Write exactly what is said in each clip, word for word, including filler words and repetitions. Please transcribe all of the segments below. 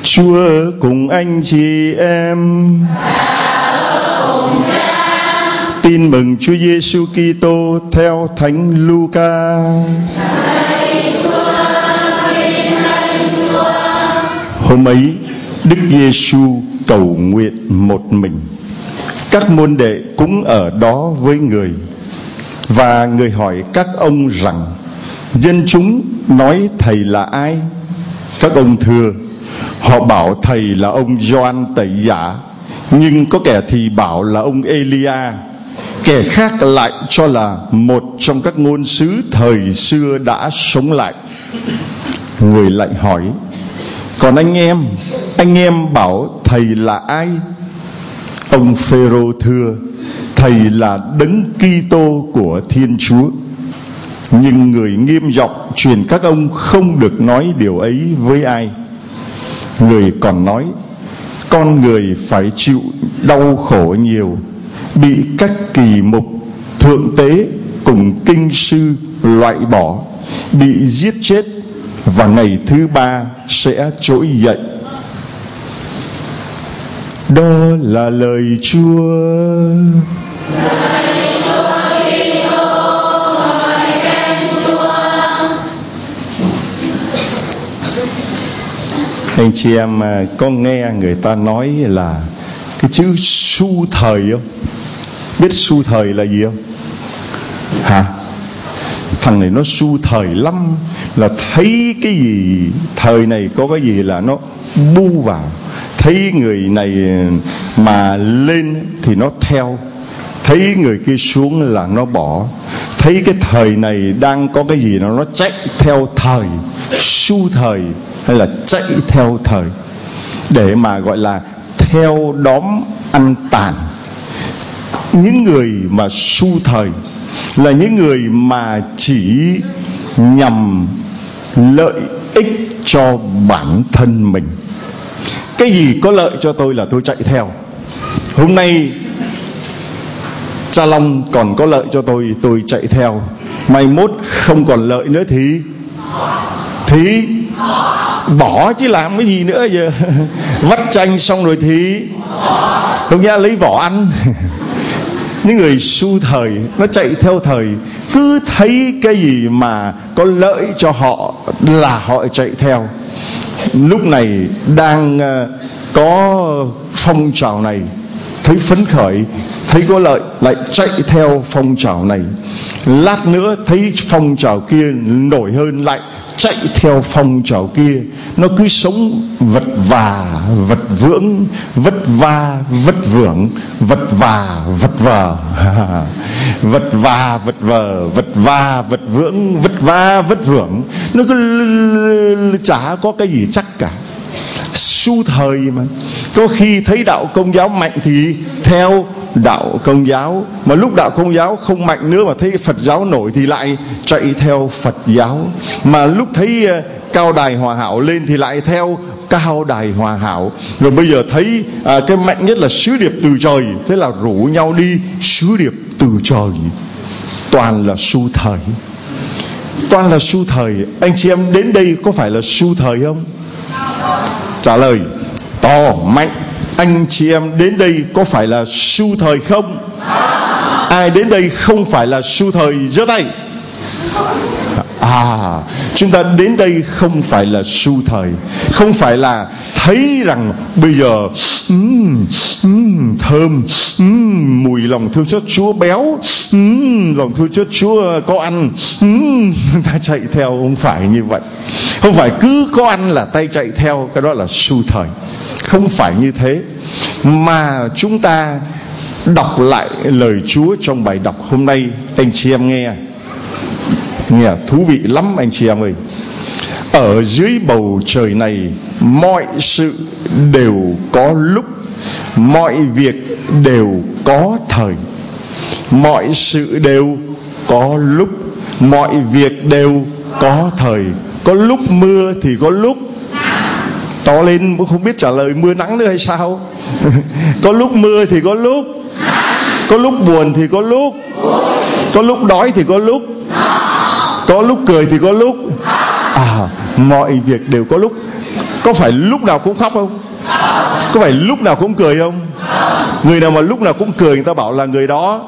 Chúa cùng anh chị em. Tin mừng Chúa Giêsu Kitô theo Thánh Luca. Hôm ấy, Đức Giêsu cầu nguyện một mình. Các môn đệ cũng ở đó với người. Và người hỏi các ông rằng: dân chúng nói thầy là ai? Các ông thưa: họ bảo thầy là ông Gioan Tẩy Giả, nhưng có kẻ thì bảo là ông Elia, kẻ khác lại cho là một trong các ngôn sứ thời xưa đã sống lại. Người lại hỏi: còn anh em, anh em bảo thầy là ai? Ông Phêrô thưa: thầy là Đấng Kitô của Thiên Chúa. Nhưng người nghiêm giọng truyền các ông không được nói điều ấy với ai. Người còn nói: con người phải chịu đau khổ nhiều, bị các kỳ mục, thượng tế cùng kinh sư loại bỏ, bị giết chết, và ngày thứ ba sẽ trỗi dậy. Đó là lời Chúa. Anh chị em có nghe người ta nói là cái chữ su thời không? Biết su thời là gì không? Hả? Thằng này nó su thời lắm, là thấy cái gì thời này có cái gì là nó bu vào. Thấy người này mà lên thì nó theo, thấy người kia xuống là nó bỏ. Thấy cái thời này đang có cái gì nó nó chạy theo thời, su thời hay là chạy theo thời, để mà gọi là theo đóm ăn tàn. Những người mà su thời là những người mà chỉ nhằm lợi ích cho bản thân mình. Cái gì có lợi cho tôi là tôi chạy theo. Hôm nay Cha Long còn có lợi cho tôi, tôi chạy theo. Mai mốt không còn lợi nữa thì Thì bỏ chứ làm cái gì nữa giờ. Vắt chanh xong rồi thì không nhá lấy vỏ ăn. Những người su thời nó chạy theo thời, cứ thấy cái gì mà có lợi cho họ là họ chạy theo. Lúc này đang có phong trào này, thấy phấn khởi, thấy có lợi lại chạy theo phong trào này. Lát nữa thấy phong trào kia nổi hơn lại chạy theo phong trào kia. Nó cứ sống vật vả vật vưởng, vất va vất vưởng, vật vả vật vờ vật vả vật vờ, vật va vật vưởng, vất va vất vưởng. Nó cứ chả có cái gì chắc cả. Su thời mà. Có khi thấy đạo Công giáo mạnh thì theo đạo Công giáo, mà lúc đạo Công giáo không mạnh nữa mà thấy Phật giáo nổi thì lại chạy theo Phật giáo. Mà lúc thấy Cao Đài Hòa Hảo lên thì lại theo Cao Đài Hòa Hảo. Rồi bây giờ thấy à, cái mạnh nhất là sứ điệp từ trời, thế là rủ nhau đi sứ điệp từ trời. Toàn là su thời, toàn là su thời. Anh chị em đến đây có phải là su thời không? Trả lời to mạnh. Anh chị em đến đây có phải là su thời không? Ai đến đây không phải là su thời giơ tay. À, chúng ta đến đây không phải là su thời, không phải là thấy rằng bây giờ um, um, thơm, um, mùi lòng thương xót Chúa béo, um, lòng thương xót Chúa có ăn, um, ta chạy theo. Không phải như vậy. Không phải cứ có ăn là tay chạy theo, cái đó là su thời. Không phải như thế. Mà chúng ta đọc lại lời Chúa trong bài đọc hôm nay, anh chị em nghe nghe thú vị lắm anh chị em ơi. Ở dưới bầu trời này mọi sự đều có lúc, mọi việc đều có thời. Mọi sự đều có lúc, mọi việc đều có thời. Có lúc mưa thì có lúc to lên không biết trả lời mưa nắng nữa hay sao. Có lúc mưa thì có lúc, có lúc buồn thì có lúc, có lúc đói thì có lúc, có lúc cười thì có lúc. À, mọi việc đều có lúc. Có phải lúc nào cũng khóc không? Có phải lúc nào cũng cười không? Người nào mà lúc nào cũng cười người ta bảo là người đó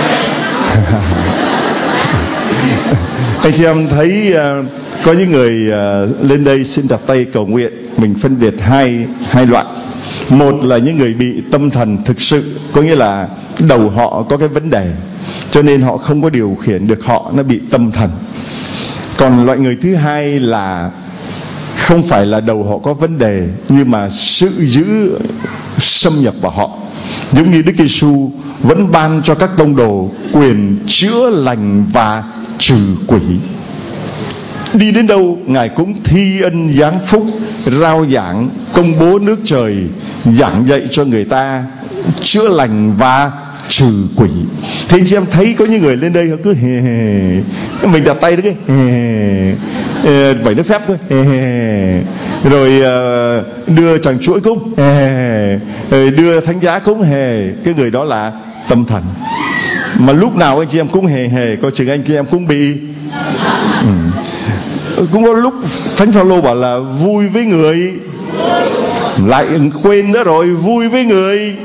anh chị em thấy uh, có những người uh, lên đây xin đặt tay cầu nguyện. Mình phân biệt hai hai loại. Một là những người bị tâm thần thực sự, có nghĩa là đầu họ có cái vấn đề, cho nên họ không có điều khiển được họ, nó bị tâm thần. Còn loại người thứ hai là không phải là đầu họ có vấn đề, nhưng mà sự dữ xâm nhập vào họ. Giống như Đức Giêsu vẫn ban cho các tông đồ quyền chữa lành và trừ quỷ. Đi đến đâu Ngài cũng thi ân giáng phúc, rao giảng, công bố nước trời, giảng dạy cho người ta, chữa lành và trừ quỷ. Thì chị em thấy có những người lên đây họ cứ hề hề, mình đặt tay đó cái hề hề, vẩy nước phép thôi, hề hề, rồi uh, đưa chàng chuỗi cúng, hề hề, rồi đưa thánh giá cúng, hề. Cái người đó là tâm thần. Mà lúc nào anh chị em cũng hề hề, coi chừng anh chị em cũng bị ừ. Cũng có lúc Thánh Phaolô bảo là vui với người, lại quên nữa rồi, vui với người,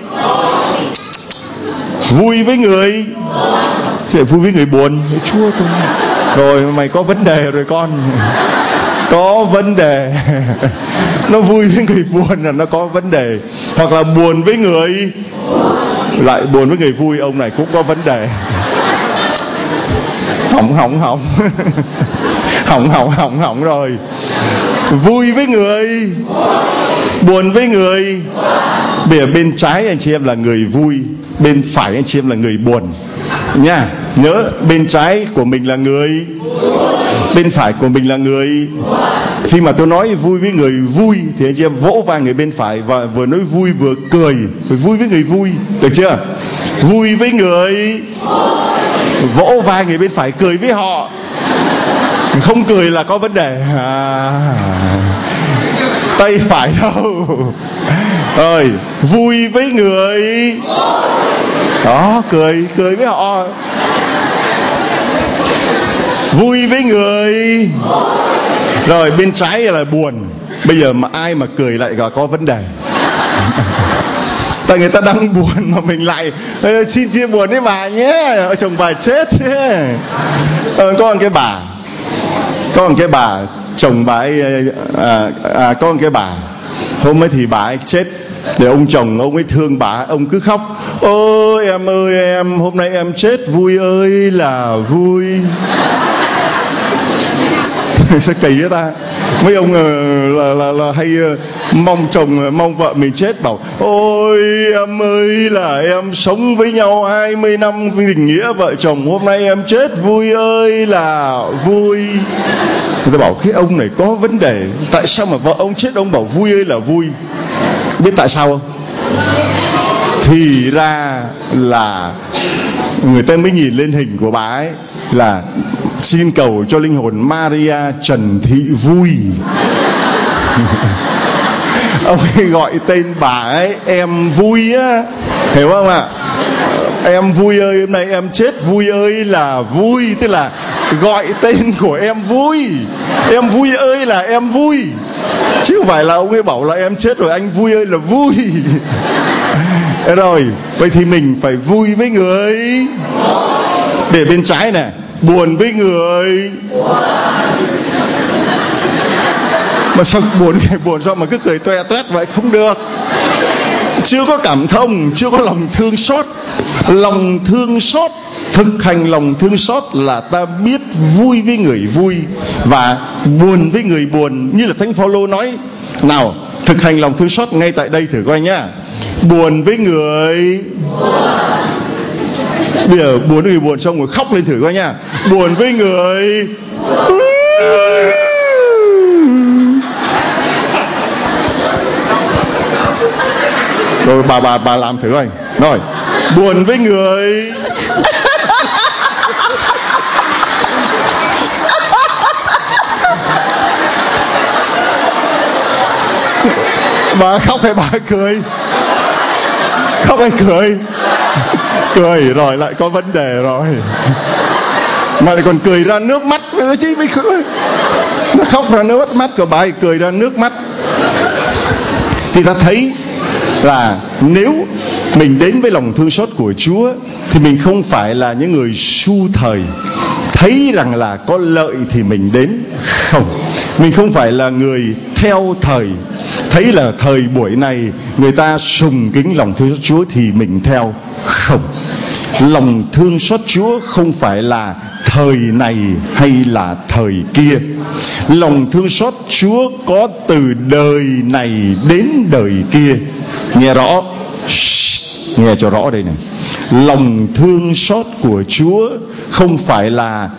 vui với người, chứ vui với người buồn. Chúa tôi, rồi mày có vấn đề rồi con, có vấn đề. Nó vui với người buồn là nó có vấn đề. Hoặc là buồn với người, lại buồn với người vui, ông này cũng có vấn đề. Hỏng hỏng hỏng hỏng hỏng hỏng hỏng rồi. Vui với người, buồn với người. Bây giờ bên trái anh chị em là người vui, bên phải anh chị em là người buồn nha. Nhớ, bên trái của mình là người, bên phải của mình là người. Khi mà tôi nói vui với người vui thì anh chị em vỗ vai người bên phải và vừa nói vui vừa cười, vừa vui với người vui, được chưa? Vui với người, vỗ vai người bên phải, cười với họ. Không cười là có vấn đề. À, tay phải đâu. Rồi, vui với người, đó, cười, cười với họ. Vui với người. Rồi bên trái là buồn. Bây giờ mà ai mà cười lại là có vấn đề. Tại người ta đang buồn mà mình lại xin chia buồn với bà nhé, chồng bà chết thế. Ờ, có một cái bà, có một cái bà chồng bà ấy, à, à, có một cái bà hôm ấy thì bà ấy chết, để ông chồng ông ấy thương bà, ông cứ khóc: ôi em ơi em, hôm nay em chết, vui ơi là vui. Sao kỳ vậy ta? Mấy ông là, là, là hay mong chồng, mong vợ mình chết, bảo ôi em ơi là em sống với nhau hai mươi năm tình nghĩa vợ chồng, hôm nay em chết, vui ơi là vui. Người ta bảo cái ông này có vấn đề. Tại sao mà vợ ông chết ông bảo vui ơi là vui? Biết tại sao không? Thì ra là người ta mới nhìn lên hình của bà ấy là xin cầu cho linh hồn Maria Trần Thị Vui. Ông ấy gọi tên bà ấy em vui á, hiểu không ạ? Em vui ơi, hôm nay em chết, vui ơi là vui. Tức là gọi tên của em vui. Em vui ơi là em vui, chứ không phải là ông ấy bảo là em chết rồi anh vui ơi là vui. Rồi, vậy thì mình phải vui với người. Để bên trái này, buồn với người. Mà sao buồn người buồn sao mà cứ cười toe toét vậy? Không được. Chưa có cảm thông, chưa có lòng thương xót. Lòng thương xót, thực hành lòng thương xót là ta biết vui với người vui và buồn với người buồn. Như là Thánh Phaolô nói. Nào, thực hành lòng thương xót ngay tại đây thử coi nhá. Buồn với người. Bây giờ buồn với người buồn xong rồi khóc lên thử coi nha. Buồn với người. Rồi bà bà bà làm thử coi. Rồi, buồn với người. Bà khóc hay bà cười? Khóc hay cười? Cười rồi, lại có vấn đề rồi. Mà lại còn cười ra nước mắt nữa chứ mới cười. Nó khóc ra nước mắt của bà ấy cười ra nước mắt. Thì ta thấy là nếu mình đến với lòng thương xót của Chúa thì mình không phải là những người su thời, thấy rằng là có lợi thì mình đến. Không, mình không phải là người theo thời, thấy là thời buổi này người ta sùng kính lòng thương xót Chúa thì mình theo. Không, lòng thương xót Chúa không phải là thời này hay là thời kia. Lòng thương xót Chúa có từ đời này đến đời kia. Nghe rõ, nghe cho rõ đây này. Lòng thương xót của Chúa không phải là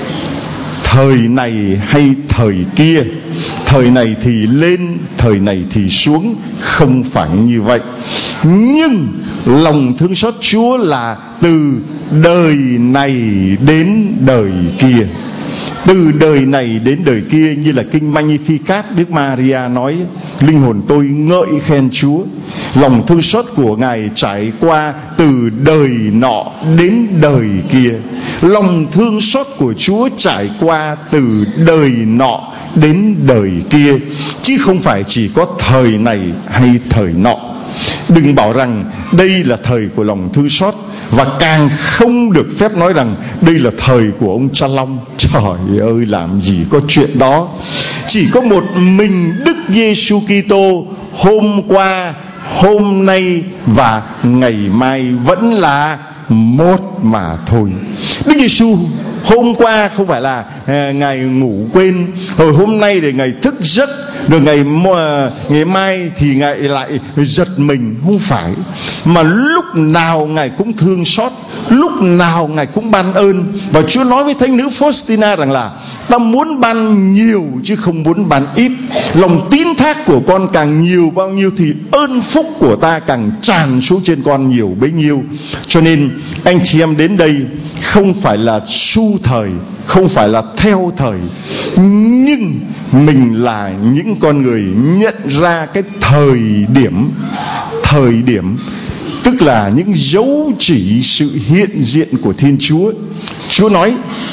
thời này hay thời kia, thời này thì lên, thời này thì xuống. Không phải như vậy. Nhưng lòng thương xót Chúa là từ đời này đến đời kia. Từ đời này đến đời kia, như là kinh Magnificat Đức Maria nói: linh hồn tôi ngợi khen Chúa. Lòng thương xót của Ngài trải qua từ đời nọ đến đời kia. Lòng thương xót của Chúa trải qua từ đời nọ đến đời kia, chứ không phải chỉ có thời này hay thời nọ. Đừng bảo rằng đây là thời của lòng thương xót, và càng không được phép nói rằng đây là thời của ông Cha Long. Trời ơi, làm gì có chuyện đó. Chỉ có một mình Đức Giêsu Kitô hôm qua, hôm nay và ngày mai vẫn là một mà thôi. Đức Giêsu hôm qua không phải là à, Ngài ngủ quên, rồi hôm nay để Ngài thức giấc, rồi ngày ngày mai thì Ngài lại giật mình. Không phải, mà lúc nào Ngài cũng thương xót, lúc nào Ngài cũng ban ơn. Và Chúa nói với thánh nữ Faustina rằng là ta muốn ban nhiều chứ không muốn ban ít. Lòng tín thác của con càng nhiều bao nhiêu thì ơn phúc của ta càng tràn xuống trên con nhiều bấy nhiêu. Cho nên anh chị em đến đây không phải là su thời, không phải là theo thời, nhưng mình là những con người nhận ra cái thời điểm. Thời điểm tức là những dấu chỉ sự hiện diện của Thiên Chúa. Chúa nói: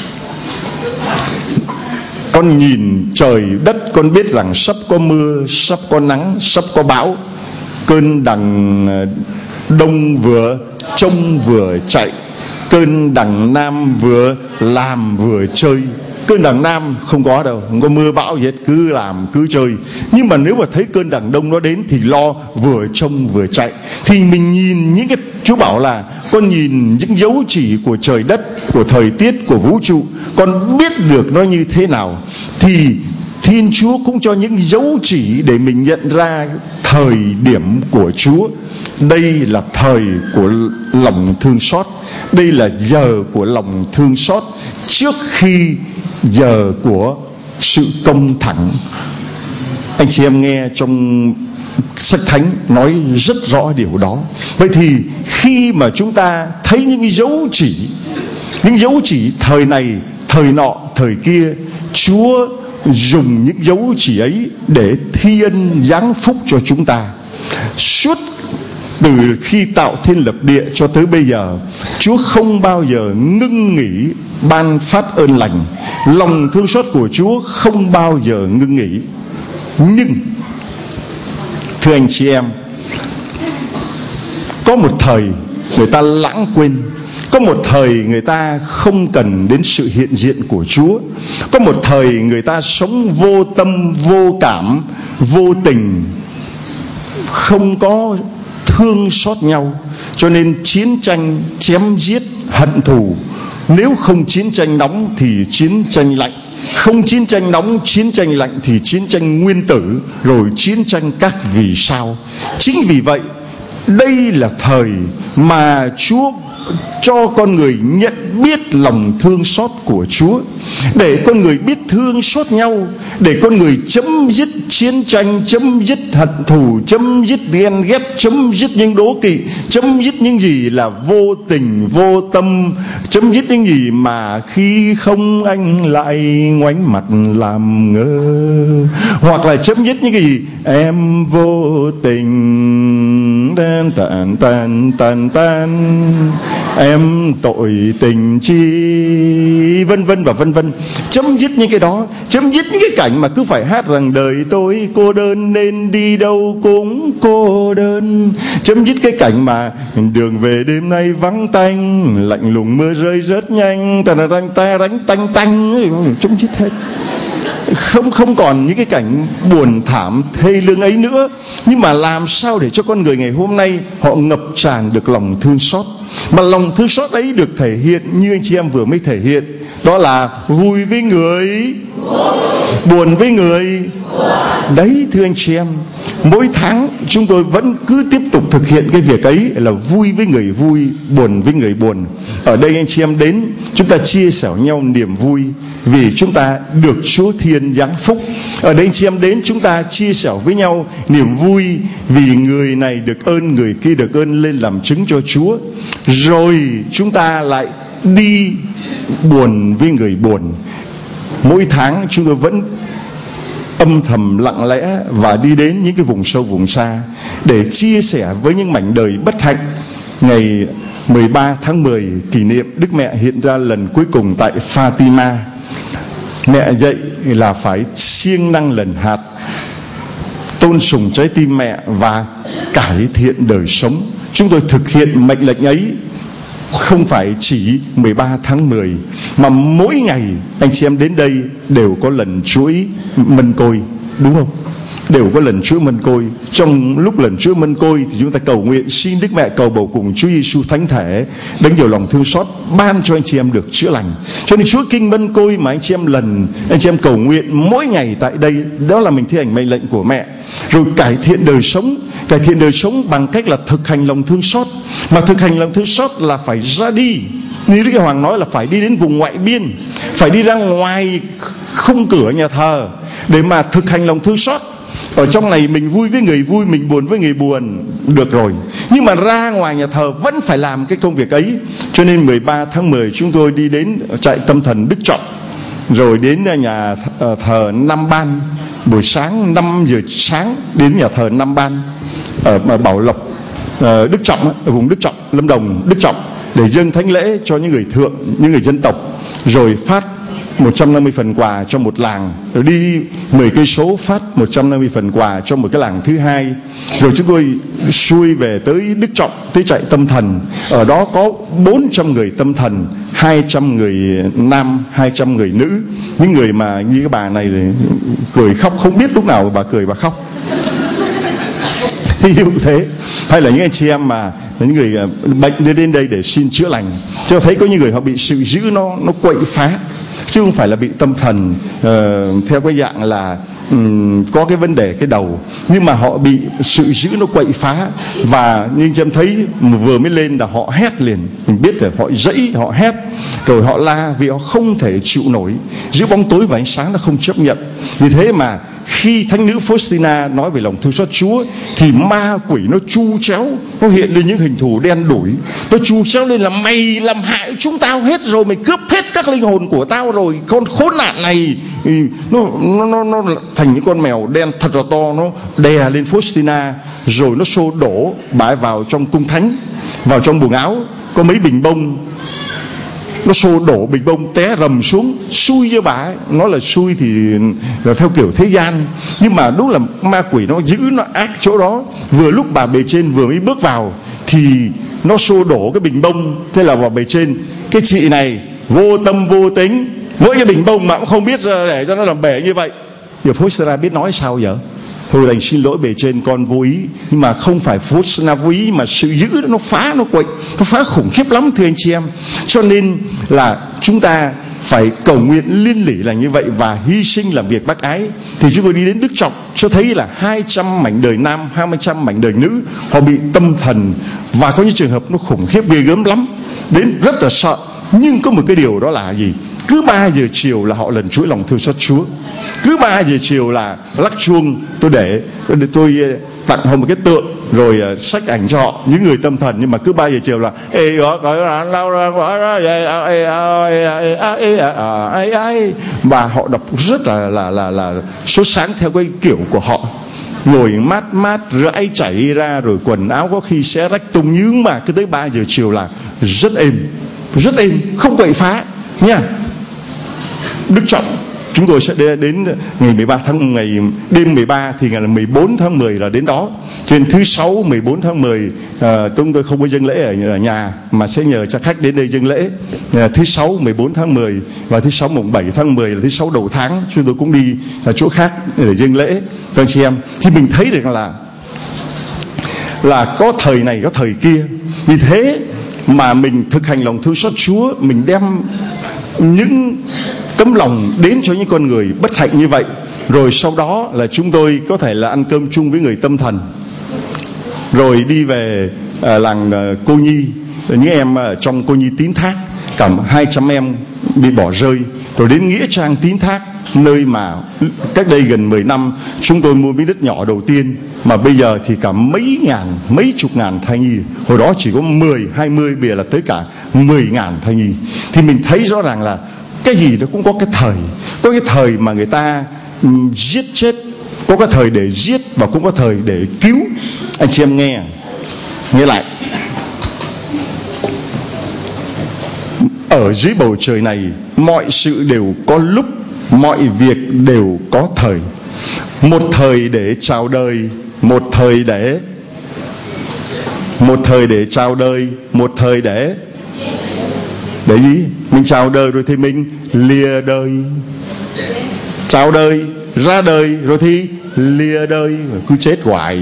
con nhìn trời đất, con biết rằng sắp có mưa, sắp có nắng, sắp có bão. Cơn đằng đông vừa trông vừa chạy, cơn đằng nam vừa làm vừa chơi. Cơn đằng nam không có đâu, không có mưa bão gì hết, cứ làm cứ chơi. Nhưng mà nếu mà thấy cơn đằng đông nó đến thì lo vừa trông vừa chạy. Thì mình nhìn những cái, Chúa bảo là con nhìn những dấu chỉ của trời đất, của thời tiết, của vũ trụ, con biết được nó như thế nào. Thì Thiên Chúa cũng cho những dấu chỉ để mình nhận ra thời điểm của Chúa. Đây là thời của lòng thương xót, đây là giờ của lòng thương xót, trước khi giờ của sự công thẳng. Anh chị em nghe trong sách Thánh nói rất rõ điều đó. Vậy thì khi mà chúng ta thấy những dấu chỉ, những dấu chỉ thời này, thời nọ, thời kia, Chúa dùng những dấu chỉ ấy để thi ân giáng phúc cho chúng ta. Suốt từ khi tạo thiên lập địa cho tới bây giờ, Chúa không bao giờ ngưng nghỉ ban phát ơn lành. Lòng thương xót của Chúa không bao giờ ngưng nghỉ. Nhưng thưa anh chị em, có một thời người ta lãng quên, có một thời người ta không cần đến sự hiện diện của Chúa, có một thời người ta sống vô tâm, vô cảm, vô tình, không có thương xót nhau. Cho nên chiến tranh, chém giết, hận thù. Nếu không chiến tranh nóng thì chiến tranh lạnh, không chiến tranh nóng, chiến tranh lạnh thì chiến tranh nguyên tử, rồi chiến tranh các vì sao. Chính vì vậy, đây là thời mà Chúa cho con người nhận biết lòng thương xót của Chúa, để con người biết thương xót nhau, để con người chấm dứt chiến tranh, chấm dứt hận thù, chấm dứt ghen ghét, chấm dứt những đố kỵ, chấm dứt những gì là vô tình, vô tâm, chấm dứt những gì mà khi không anh lại ngoảnh mặt làm ngơ, hoặc là chấm dứt những gì em vô tình tan tan tan tan tan em tội tình chi, vân vân và vân vân. Chấm dứt những cái đó, chấm dứt những cái cảnh mà cứ phải hát rằng đời tôi cô đơn nên đi đâu cũng cô đơn. Chấm dứt cái cảnh mà đường về đêm nay vắng tanh, lạnh lùng mưa rơi rất nhanh, ta ranh ta ránh tanh tanh, chấm dứt hết. Không không còn những cái cảnh buồn thảm thê lương ấy nữa. Nhưng mà làm sao để cho con người ngày hôm nay họ ngập tràn được lòng thương xót, mà lòng thương xót ấy được thể hiện như anh chị em vừa mới thể hiện, đó là vui với người, buồn với người. Đấy thưa anh chị em, mỗi tháng chúng tôi vẫn cứ tiếp tục thực hiện cái việc ấy, là vui với người vui, buồn với người buồn. Ở đây anh chị em đến, chúng ta chia sẻ nhau niềm vui vì chúng ta được Chúa Thiên giáng phúc. Ở đây anh chị em đến, chúng ta chia sẻ với nhau niềm vui vì người này được ơn, người kia được ơn, lên làm chứng cho Chúa. Rồi chúng ta lại đi buồn với người buồn. Mỗi tháng chúng tôi vẫn âm thầm lặng lẽ và đi đến những cái vùng sâu vùng xa để chia sẻ với những mảnh đời bất hạnh. Ngày mười ba tháng mười kỷ niệm Đức Mẹ hiện ra lần cuối cùng tại Fatima. Mẹ dạy là phải siêng năng lần hạt, tôn sùng trái tim mẹ và cải thiện đời sống. Chúng tôi thực hiện mệnh lệnh ấy không phải chỉ mười ba tháng mười, mà mỗi ngày anh chị em đến đây đều có lần chuỗi mân côi, đúng không? Đều có lần chuỗi mân côi. Trong lúc lần chuỗi mân côi thì chúng ta cầu nguyện xin Đức Mẹ cầu bầu cùng Chúa Giêsu Thánh Thể đấng nhiều lòng thương xót ban cho anh chị em được chữa lành. Cho nên chuỗi kinh mân côi mà anh chị em lần anh chị em cầu nguyện mỗi ngày tại đây, đó là mình thi hành mệnh lệnh của mẹ. Rồi cải thiện đời sống, cải thiện đời sống bằng cách là thực hành lòng thương xót. Mà thực hành lòng thương xót là phải ra đi, như Đức Hoàng nói là phải đi đến vùng ngoại biên, phải đi ra ngoài khung cửa nhà thờ để mà thực hành lòng thương xót. Ở trong này mình vui với người vui, mình buồn với người buồn, được rồi. Nhưng mà ra ngoài nhà thờ vẫn phải làm cái công việc ấy. Cho nên mười ba tháng mười chúng tôi đi đến trại tâm thần Đức Trọng, rồi đến nhà thờ Nam Ban. Buổi sáng năm giờ sáng đến nhà thờ Nam Ban ở Bảo Lộc, Đức Trọng, ở vùng Đức Trọng, Lâm Đồng, Đức Trọng, để dâng thánh lễ cho những người thượng, những người dân tộc. Rồi phát một trăm năm mươi phần quà cho một làng, rồi đi mười cây số phát một trăm năm mươi phần quà cho một cái làng thứ hai. Rồi chúng tôi xuôi về tới Đức Trọng, tới trại tâm thần. Ở đó có bốn trăm người tâm thần, hai trăm người nam, hai trăm người nữ. Những người mà như cái bà này cười khóc, không biết lúc nào bà cười bà khóc. Ví dụ thế. Hay là những anh chị em mà những người bệnh đưa đến đây để xin chữa lành. Cho thấy có những người họ bị sự dữ nó nó quậy phá, chứ không phải là bị tâm thần uh, theo cái dạng là um, có cái vấn đề cái đầu, nhưng mà họ bị sự dữ nó quậy phá. Và như em thấy vừa mới lên là họ hét liền, mình biết là họ dãy, họ hét, rồi họ la vì họ không thể chịu nổi. Giữa bóng tối và ánh sáng nó không chấp nhận. Vì thế mà khi thánh nữ Faustina nói về lòng thương xót Chúa thì ma quỷ nó chu chéo, nó hiện lên những hình thù đen đủi, nó chu chéo lên là mày làm hại chúng tao hết rồi, mày cướp hết các linh hồn của tao rồi, con khốn nạn này. Nó nó nó, nó thành những con mèo đen thật là to, nó đè lên Faustina, rồi nó xô đổ bà ấy vào trong cung thánh, vào trong buồng áo có mấy bình bông, nó xô đổ bình bông té rầm xuống, xui cho bà ấy. Nó là xui thì là theo kiểu thế gian, nhưng mà đúng là ma quỷ nó giữ, nó ác chỗ đó. Vừa lúc bà bề trên vừa mới bước vào thì nó xô đổ cái bình bông. Thế là vào bề trên, cái chị này vô tâm vô tính, mỗi cái bình bông mà cũng không biết để cho nó làm bể như vậy. Giờ Faustina biết nói sao giờ? Thôi đành xin lỗi bề trên, con vô ý. Nhưng mà không phải Faustina vô ý, mà sự dữ nó phá, nó quậy, nó phá khủng khiếp lắm thưa anh chị em. Cho nên là chúng ta phải cầu nguyện liên lỉ là như vậy và hy sinh làm việc bác ái. Thì chúng tôi đi đến Đức Trọng cho thấy là hai trăm mảnh đời nam, hai trăm mảnh đời nữ họ bị tâm thần, và có những trường hợp nó khủng khiếp ghê gớm lắm, đến rất là sợ. Nhưng có một cái điều đó là gì? Cứ ba giờ chiều là họ lần chuỗi lòng thương xót Chúa. Cứ ba giờ chiều là lắc chuông. Tôi để tôi tặng họ một cái tượng, rồi xách ảnh cho họ, những người tâm thần. Nhưng mà cứ ba giờ chiều là và họ đọc rất là là là là sốt sáng theo cái kiểu của họ. ngồi mát mát rãi chảy ra, rồi quần áo có khi xé rách tung, nhưng mà cứ tới ba giờ chiều là rất êm, rất êm, không quậy phá nha. Đức Trọng chúng tôi sẽ đến ngày mười ba tháng ngày đêm mười ba thì ngày là mười bốn tháng mười là đến đó. Trên thứ sáu mười bốn tháng mười à, chúng tôi không có dâng lễ ở, ở nhà mà sẽ nhờ cho khách đến đây dâng lễ. À, thứ sáu mười bốn tháng mười và thứ sáu mùng bảy tháng mười là thứ sáu đầu tháng, chúng tôi cũng đi ở chỗ khác để dâng lễ cho anh chị em. Thì mình thấy được là là có thời này có thời kia. Vì thế mà mình thực hành lòng thương xót Chúa, mình đem những tấm lòng đến cho những con người bất hạnh như vậy, rồi sau đó là chúng tôi có thể là ăn cơm chung với người tâm thần, rồi đi về à, làng à, Cô Nhi, những em ở trong Cô Nhi Tín Thác, cả hai trăm em bị bỏ rơi, rồi đến Nghĩa Trang Tín Thác, nơi mà cách đây gần mười năm chúng tôi mua miếng đất nhỏ đầu tiên, mà bây giờ thì cả mấy ngàn, mấy chục ngàn thai nhi. Hồi đó chỉ có mười, hai mươi, bây giờ là tới cả mười ngàn thai nhi. Thì mình thấy rõ ràng là cái gì nó cũng có cái thời. Có cái thời mà người ta um, giết chết, có cái thời để giết, và cũng có thời để cứu. Anh chị em nghe nghe lại, ở dưới bầu trời này mọi sự đều có lúc, mọi việc đều có thời. Một thời để chào đời, một thời để một thời để chào đời, một thời để để gì? Mình chào đời rồi thì mình lìa đời. Chào đời, ra đời rồi thì lìa đời, cứ chết hoài.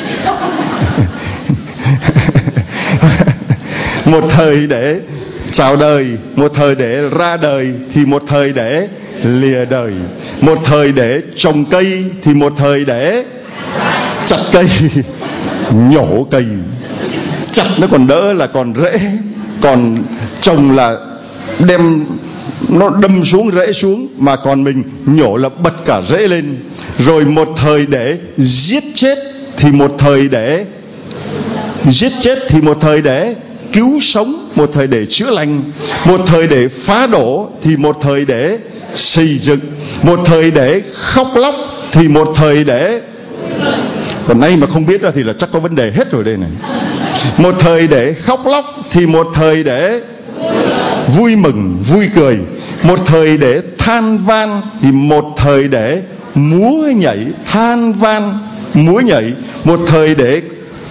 Một thời để chào đời, một thời để ra đời, thì một thời để lìa đời. Một thời để trồng cây, thì một thời để chặt cây, nhổ cây. Chặt nó còn đỡ là còn rễ, còn trồng là đem nó đâm xuống, rễ xuống, mà còn mình nhổ là bật cả rễ lên. Rồi một thời để giết chết, thì một thời để giết chết, thì một thời để cứu sống, một thời để chữa lành. Một thời để phá đổ, thì một thời để xây dựng. Một thời để khóc lóc, thì một thời để... Còn nay mà không biết ra thì là chắc có vấn đề hết rồi đây này. Một thời để khóc lóc, thì một thời để vui mừng, vui cười. Một thời để than van, thì một thời để múa nhảy, than van, múa nhảy. Một thời để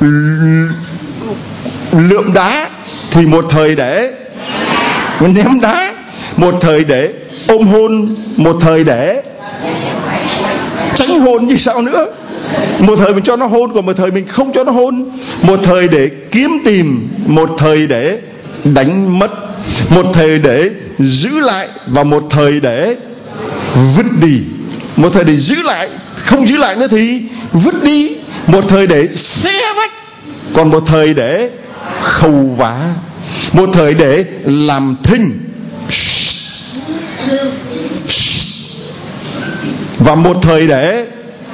lượm đá, thì một thời để ném đá. Một thời để ôm hôn, một thời để tránh hôn như sao nữa. Một thời mình cho nó hôn, còn một thời mình không cho nó hôn. Một thời để kiếm tìm, một thời để đánh mất. Một thời để giữ lại, và một thời để vứt đi. Một thời để giữ lại, không giữ lại nữa thì vứt đi. Một thời để xé rách, còn một thời để khâu vá. Một thời để làm thinh, và một thời để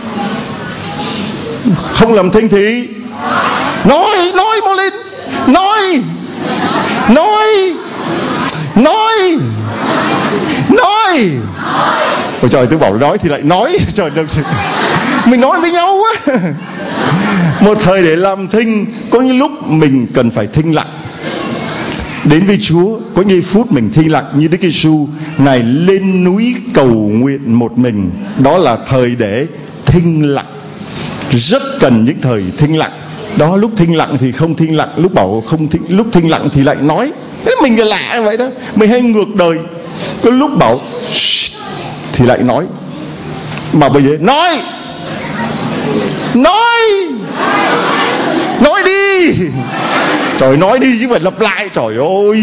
không làm thinh thì nói, nói mau lên, nói, nói, nói, nói. Ôi trời, tôi bảo nói thì lại nói. Trời ơi, mình nói với nhau quá. Một thời để làm thinh, có những lúc mình cần phải thinh lặng đến với Chúa. Có những phút mình thinh lặng, như Đức Giêsu Ngài lên núi cầu nguyện một mình. Đó là thời để thinh lặng. Rất cần những thời thinh lặng. Đó, lúc thinh lặng thì không thinh lặng, lúc bảo không thinh, lúc thinh lặng thì lại nói. Thế mình là lạ vậy đó. Mình hay ngược đời. Có lúc bảo thì lại nói. Mà bây giờ nói, nói, nói đi. Trời, nói đi chứ phải lặp lại. Trời ơi.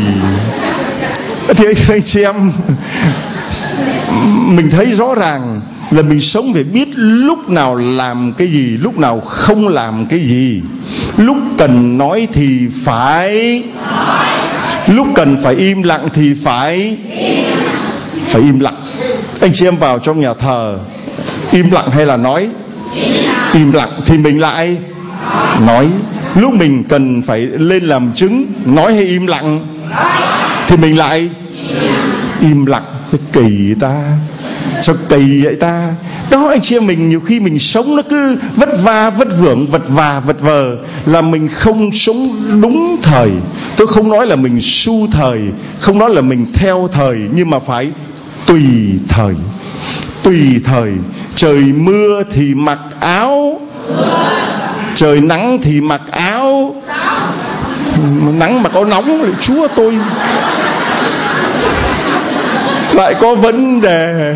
Thì anh chị em, mình thấy rõ ràng là mình sống phải biết lúc nào làm cái gì, lúc nào không làm cái gì. Lúc cần nói thì phải, lúc cần phải im lặng thì phải phải im lặng. Anh chị em vào trong nhà thờ, im lặng hay là nói? Im lặng thì mình lại nói. Lúc mình cần phải lên làm chứng, nói hay im lặng? Thì mình lại im lặng. Cái kỳ ta. Sao kỳ vậy ta? Đó anh chị em mình, nhiều khi mình sống nó cứ vất va vất vưởng, vật và vật vờ, là mình không sống đúng thời. Tôi không nói là mình xu thời, không nói là mình theo thời, nhưng mà phải tùy thời. Tùy thời. Trời mưa thì mặc áo, trời nắng thì mặc áo. Nắng mà có nóng, Chúa tôi lại có vấn đề.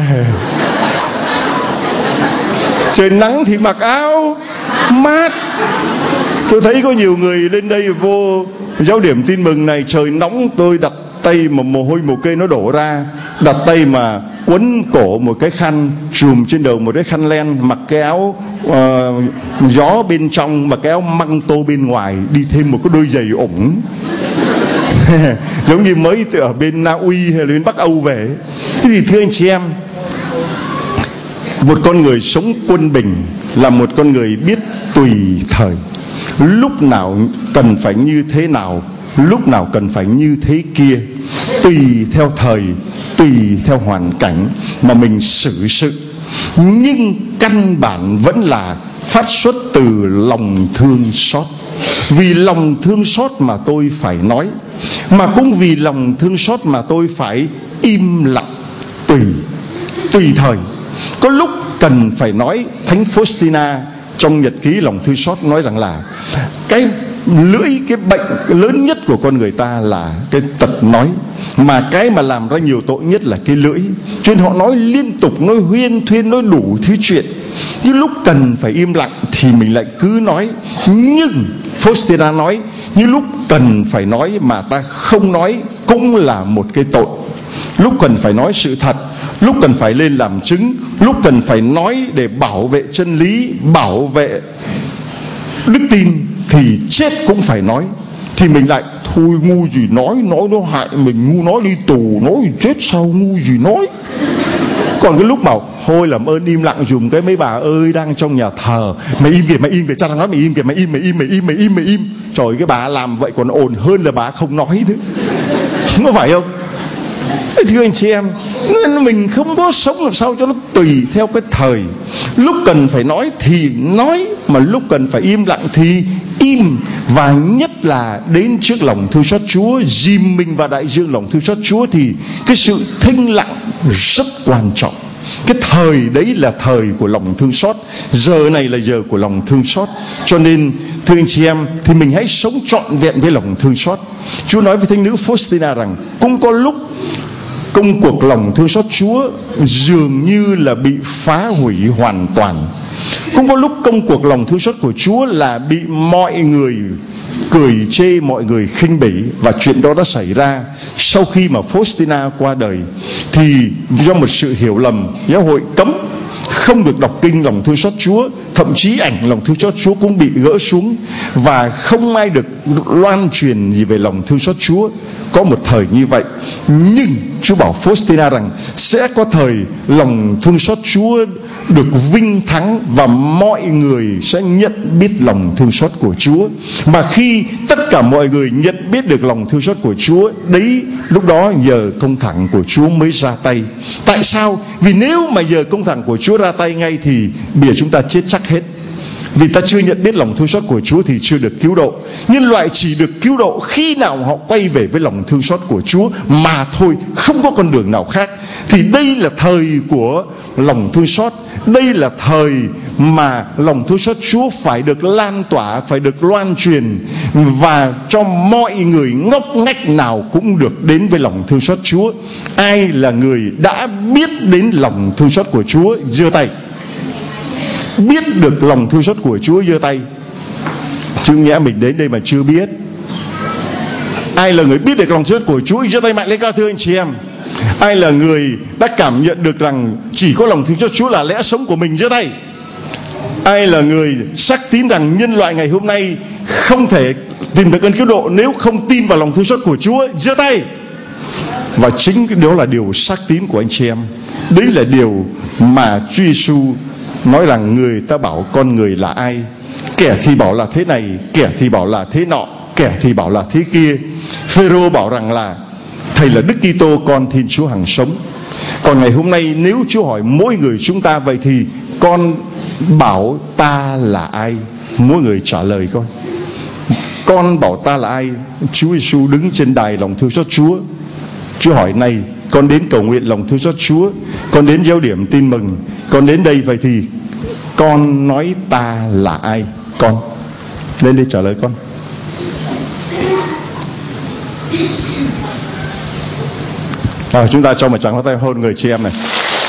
Trời nắng thì mặc áo mát. Tôi thấy có nhiều người lên đây vô giáo điểm tin mừng này, trời nóng tôi đặt tay mà mồ hôi mồ kê nó đổ ra, đặt tay mà quấn cổ một cái khăn, trùm trên đầu một cái khăn len, mặc cái áo uh, gió bên trong, mà cái áo măng tô bên ngoài, đi thêm một cái đôi giày ủng giống như mới từ ở bên Na Uy hay là bên Bắc Âu về. Thế thì thưa anh chị em, một con người sống quân bình là một con người biết tùy thời. Lúc nào cần phải như thế nào, lúc nào cần phải như thế kia, tùy theo thời, tùy theo hoàn cảnh mà mình xử sự. Nhưng căn bản vẫn là phát xuất từ lòng thương xót. Vì lòng thương xót mà tôi phải nói, mà cũng vì lòng thương xót mà tôi phải im lặng. Tùy Tùy thời. Có lúc cần phải nói. Thánh Faustina trong nhật ký lòng thương xót nói rằng là cái lưỡi, cái bệnh lớn nhất của con người ta là cái tật nói, mà cái mà làm ra nhiều tội nhất là cái lưỡi. Cho nên họ nói liên tục, nói huyên thuyên, nói đủ thứ chuyện. Nhưng lúc cần phải im lặng thì mình lại cứ nói. Nhưng Faustina nói, như lúc cần phải nói mà ta không nói cũng là một cái tội. Lúc cần phải nói sự thật, lúc cần phải lên làm chứng, lúc cần phải nói để bảo vệ chân lý, bảo vệ đức tin, thì chết cũng phải nói. Thì mình lại thôi ngu gì nói, nói nó hại mình, ngu nói đi tù, nói chết sao, ngu gì nói. Còn cái lúc mà thôi làm ơn im lặng dùm cái, mấy bà ơi đang trong nhà thờ, mày im kìa, mày im kìa, cha đang nói mày im kìa, mày im, mày im, mày im, mày im, mày im. Trời, cái bà làm vậy còn ổn hơn là bà không nói nữa. Có phải không? Thưa anh chị em, nên mình không có sống làm sao cho nó tùy theo cái thời. Lúc cần phải nói thì nói, mà lúc cần phải im lặng thì im. Và nhất là đến trước lòng thương xót Chúa, dìm mình vào đại dương lòng thương xót Chúa, thì cái sự thinh lặng rất quan trọng. Cái thời đấy là thời của lòng thương xót, giờ này là giờ của lòng thương xót. Cho nên thưa anh chị em, thì mình hãy sống trọn vẹn với lòng thương xót. Chúa nói với thánh nữ Faustina rằng cũng có lúc công cuộc lòng thương xót Chúa dường như là bị phá hủy hoàn toàn. Cũng có lúc công cuộc lòng thương xót của Chúa là bị mọi người cười chê, mọi người khinh bỉ. Và chuyện đó đã xảy ra sau khi mà Faustina qua đời. Thì do một sự hiểu lầm, giáo hội cấm không được đọc kinh lòng thương xót Chúa. Thậm chí ảnh lòng thương xót Chúa cũng bị gỡ xuống, và không ai được loan truyền gì về lòng thương xót Chúa. Có một thời như vậy. Nhưng Chúa bảo Faustina rằng sẽ có thời lòng thương xót Chúa được vinh thắng, và mọi người sẽ nhận biết lòng thương xót của Chúa. Mà khi tất cả mọi người nhận biết được lòng thương xót của Chúa, đấy lúc đó giờ công thẳng của Chúa mới ra tay. Tại sao? Vì nếu mà giờ công thẳng của Chúa ra tay ngay thì bây giờ chúng ta chết chắc hết. Vì ta chưa nhận biết lòng thương xót của Chúa thì chưa được cứu độ. Nhân loại chỉ được cứu độ khi nào họ quay về với lòng thương xót của Chúa mà thôi, không có con đường nào khác. Thì đây là thời của lòng thương xót. Đây là thời mà lòng thương xót Chúa phải được lan tỏa, phải được loan truyền, và cho mọi người ngóc ngách nào cũng được đến với lòng thương xót Chúa. Ai là người đã biết đến lòng thương xót của Chúa giơ tay. Biết được lòng thương xót của Chúa giơ tay. Chứ nhẽ mình đến đây mà chưa biết. Ai là người biết được lòng thương xót của Chúa giơ tay mạnh lên cao, thưa anh chị em. Ai là người đã cảm nhận được rằng chỉ có lòng thương xót Chúa là lẽ sống của mình giơ tay. Ai là người xác tín rằng nhân loại ngày hôm nay không thể tìm được ơn cứu độ nếu không tin vào lòng thương xót của Chúa giơ tay. Và chính cái đó là điều xác tín của anh chị em. Đấy là điều mà Chúa Giêsu nói rằng người ta bảo con người là ai. Kẻ thì bảo là thế này, kẻ thì bảo là thế nọ, kẻ thì bảo là thế kia. Phêrô bảo rằng là thầy là Đức Kitô, con Thiên Chúa hằng sống. Còn ngày hôm nay nếu Chúa hỏi mỗi người chúng ta, vậy thì con bảo ta là ai? Mỗi người trả lời coi. Con bảo ta là ai? Chúa Giêsu đứng trên đài lòng thương xót Chúa. Chúa hỏi này, con đến cầu nguyện lòng thương xót Chúa, con đến giáo điểm tin mừng, con đến đây, vậy thì con nói ta là ai? Con lên đây trả lời con. Rồi, chúng ta cho một tràng pháo tay hôn người chị em này.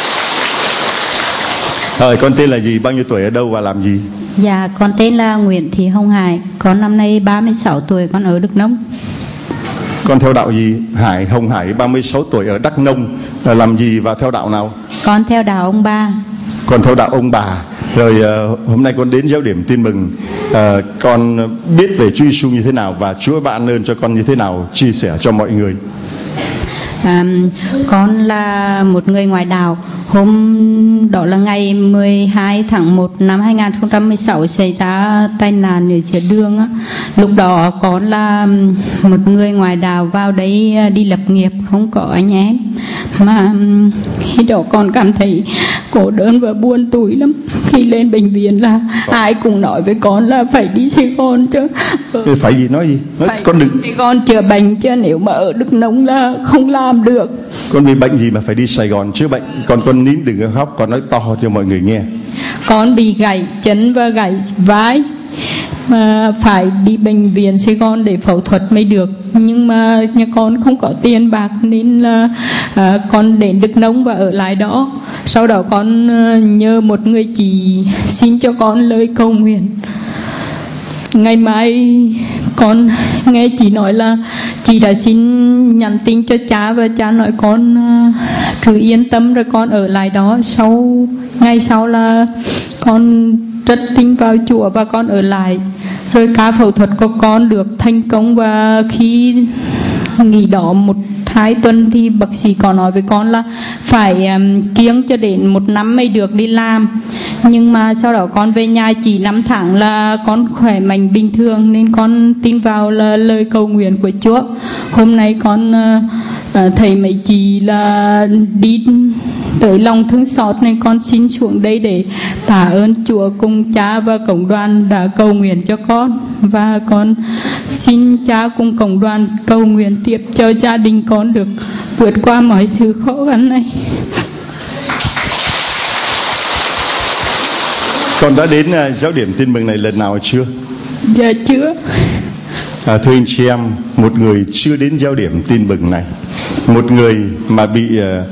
Rồi, con tên là gì, bao nhiêu tuổi, ở đâu và làm gì? Dạ, con tên là Nguyễn Thị Hồng Hải, con năm nay ba mươi sáu tuổi, con ở Đức Nông. Con theo đạo gì? Hải Hồng Hải, ba mươi sáu tuổi, ở Đắk Nông, là làm gì và theo đạo nào? Con theo đạo ông bà. Con theo đạo ông bà. Rồi uh, hôm nay con đến giáo điểm tin mừng, uh, con biết về Chúa Giêsu như thế nào và Chúa ban ơn cho con như thế nào, chia sẻ cho mọi người. À, con là một người ngoại đạo. Hôm đó là ngày mười hai tháng một năm hai nghìn không trăm mười sáu xảy ra tai nạn ở giữa đường á. Lúc đó con là một người ngoại đạo vào đấy đi lập nghiệp, không có anh em. Mà khi đó con cảm thấy cô đơn và buồn tủi lắm. Khi lên bệnh viện là ai cũng nói với con là phải đi Sài Gòn chứ. Phải gì nói gì? Nói, phải con đừng Sài Gòn chữa bệnh chứ nếu mà ở Đức Nông là không làm được. Con bị bệnh gì mà phải đi Sài Gòn chữa bệnh? Con con nín đừng có khóc, con nói to cho mọi người nghe. Con bị gãy chân và gãy vai, mà phải đi bệnh viện Sài Gòn để phẫu thuật mới được. Nhưng mà nhà con không có tiền bạc nên là à, con đến Đức Nông và ở lại đó. Sau đó con à, nhờ một người chị xin cho con lời cầu nguyện. Ngày mai con nghe chị nói là chị đã xin nhắn tin cho cha và cha nói con cứ yên tâm rồi con ở lại đó. Sau ngày sau là con rất tin vào Chúa và con ở lại. Rồi ca phẫu thuật của con được thành công và khi nghỉ đó một hai tuần thì bác sĩ có nói với con là phải um, kiêng cho đến một năm mới được đi làm. Nhưng mà sau đó con về nhà chỉ năm tháng là con khỏe mạnh bình thường, nên con tin vào là lời cầu nguyện của Chúa. Hôm nay con uh, uh, thấy mấy chị là đi tới lòng thương xót nên con xin xuống đây để tạ ơn Chúa cùng cha và cộng đoàn đã cầu nguyện cho con. Và con xin cha cùng cộng đoàn cầu nguyện tiếp cho gia đình con được vượt qua mọi sự khó khăn này. Con đã đến uh, giáo điểm tin mừng này lần nào chưa? Dạ chưa. À, thưa anh chị em, một người chưa đến giáo điểm tin mừng này, một người mà bị uh,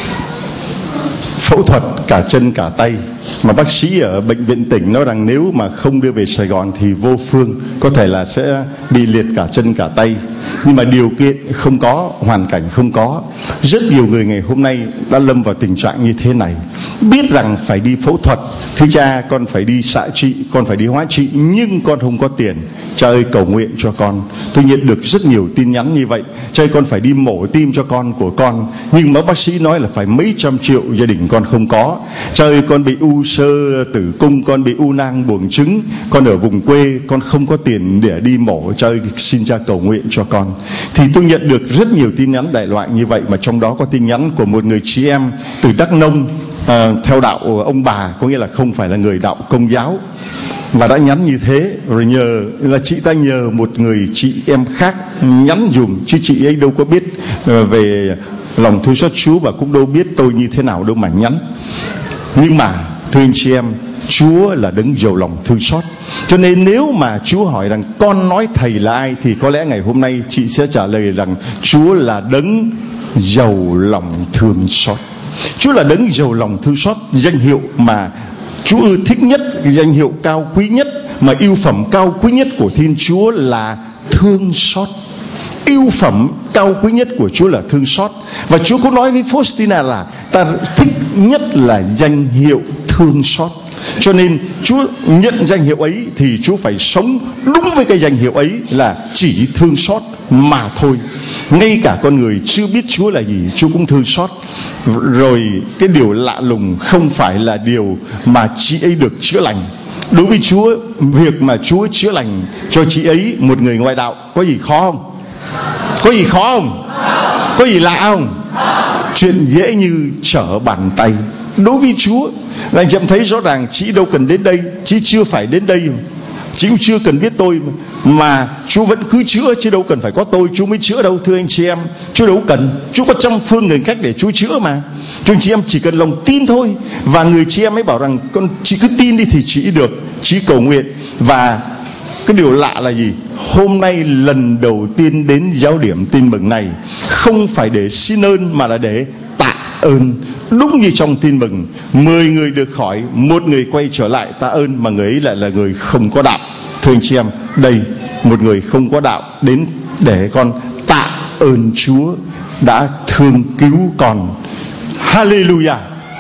phẫu thuật cả chân cả tay, mà bác sĩ ở bệnh viện tỉnh nói rằng nếu mà không đưa về Sài Gòn thì vô phương, có thể là sẽ bị liệt cả chân cả tay. Nhưng mà điều kiện không có, hoàn cảnh không có. Rất nhiều người ngày hôm nay đã lâm vào tình trạng như thế này, biết rằng phải đi phẫu thuật, thưa cha con phải đi xạ trị, con phải đi hóa trị, nhưng con không có tiền. Cha ơi cầu nguyện cho con. Tôi nhận được rất nhiều tin nhắn như vậy. Cha ơi con phải đi mổ tim cho con của con, nhưng mà bác sĩ nói là phải mấy trăm triệu, gia đình con không có. Cha ơi con bị u sơ tử cung, con bị u nang buồng trứng, con ở vùng quê, con không có tiền để đi mổ. Cha ơi xin cha cầu nguyện cho con. Thì tôi nhận được rất nhiều tin nhắn đại loại như vậy, mà trong đó có tin nhắn của một người chị em từ Đắk Nông, à, theo đạo ông bà, có nghĩa là không phải là người đạo Công giáo, và đã nhắn như thế. Rồi nhờ là chị ta nhờ một người chị em khác nhắn dùm, chứ chị ấy đâu có biết về lòng thương xót Chúa và cũng đâu biết tôi như thế nào đâu mà nhắn. Nhưng mà thưa anh chị em, Chúa là đấng giàu lòng thương xót. Cho nên nếu mà Chúa hỏi rằng con nói thầy là ai, thì có lẽ ngày hôm nay chị sẽ trả lời rằng Chúa là đấng giàu lòng thương xót. Chúa là đấng giàu lòng thương xót, danh hiệu mà Chúa ưa thích nhất, danh hiệu cao quý nhất, mà yêu phẩm cao quý nhất của Thiên Chúa là thương xót. Yêu phẩm cao quý nhất của Chúa là thương xót. Và Chúa có nói với Faustina là ta thích nhất là danh hiệu thương xót. Cho nên Chúa nhận danh hiệu ấy thì Chúa phải sống đúng với cái danh hiệu ấy là chỉ thương xót mà thôi. Ngay cả con người chưa biết Chúa là gì, Chúa cũng thương xót. Rồi cái điều lạ lùng không phải là điều mà chị ấy được chữa lành. Đối với Chúa, việc mà Chúa chữa lành cho chị ấy, một người ngoại đạo, có gì khó không? Có gì khó không? Có gì lạ không? chuyện dễ như trở bàn tay đối với Chúa. Anh chị em thấy rõ ràng chị đâu cần đến đây, chị chưa phải đến đây, chị cũng chưa cần biết tôi mà, mà Chúa vẫn cứ chữa, chứ đâu cần phải có tôi Chúa mới chữa đâu, thưa anh chị em. Chúa đâu cần, Chúa có trăm phương nghìn cách để Chúa chữa mà. Thưa anh chị em, chỉ cần lòng tin thôi. Và người chị em ấy bảo rằng con chị cứ tin đi thì chị được, chị cầu nguyện. Và cái điều lạ là gì? Hôm nay lần đầu tiên đến giáo điểm tin mừng này không phải để xin ơn mà là để tạ ơn. Đúng như trong tin mừng, mười người được khỏi, một người quay trở lại tạ ơn, mà người ấy lại là người không có đạo. Thưa anh chị em, đây một người không có đạo đến để con tạ ơn Chúa đã thương cứu con. Hallelujah.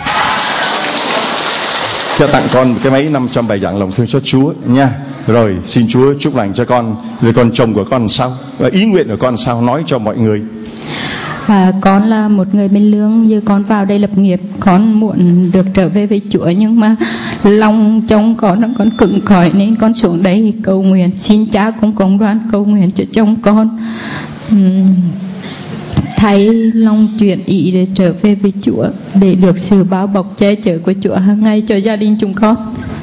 Cho tặng con một cái máy năm trăm bài giảng lòng thương cho Chúa nha. Rồi xin Chúa chúc lành cho con. Rồi con chồng của con sao, và ý nguyện của con sao, nói cho mọi người. À, con là một người bên lương, giờ con vào đây lập nghiệp, con muốn được trở về với Chúa, nhưng mà lòng chồng con con cứng cỏi nên con xuống đây cầu nguyện, xin cha cùng cộng đoàn cầu nguyện cho chồng con uhm, thay lòng chuyển ý để trở về với Chúa, để được sự bao bọc che chở của Chúa hàng ngày cho gia đình chúng con.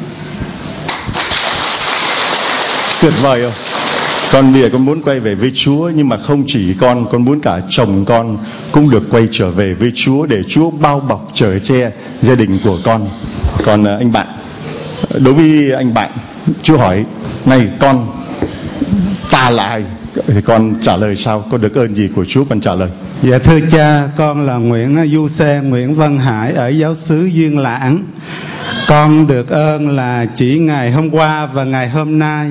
Tuyệt vời không? Con bây giờ con muốn quay về với Chúa, nhưng mà không chỉ con, con muốn cả chồng con cũng được quay trở về với Chúa, để Chúa bao bọc chở che gia đình của con. Còn anh bạn, đối với anh bạn, Chúa hỏi này con, ta là ai? Thì con trả lời sao? Con được ơn gì của Chúa con trả lời? Dạ thưa cha, con là Nguyễn Du Xe, Nguyễn Văn Hải ở giáo xứ Duyên Lãng. Con được ơn là chỉ ngày hôm qua và ngày hôm nay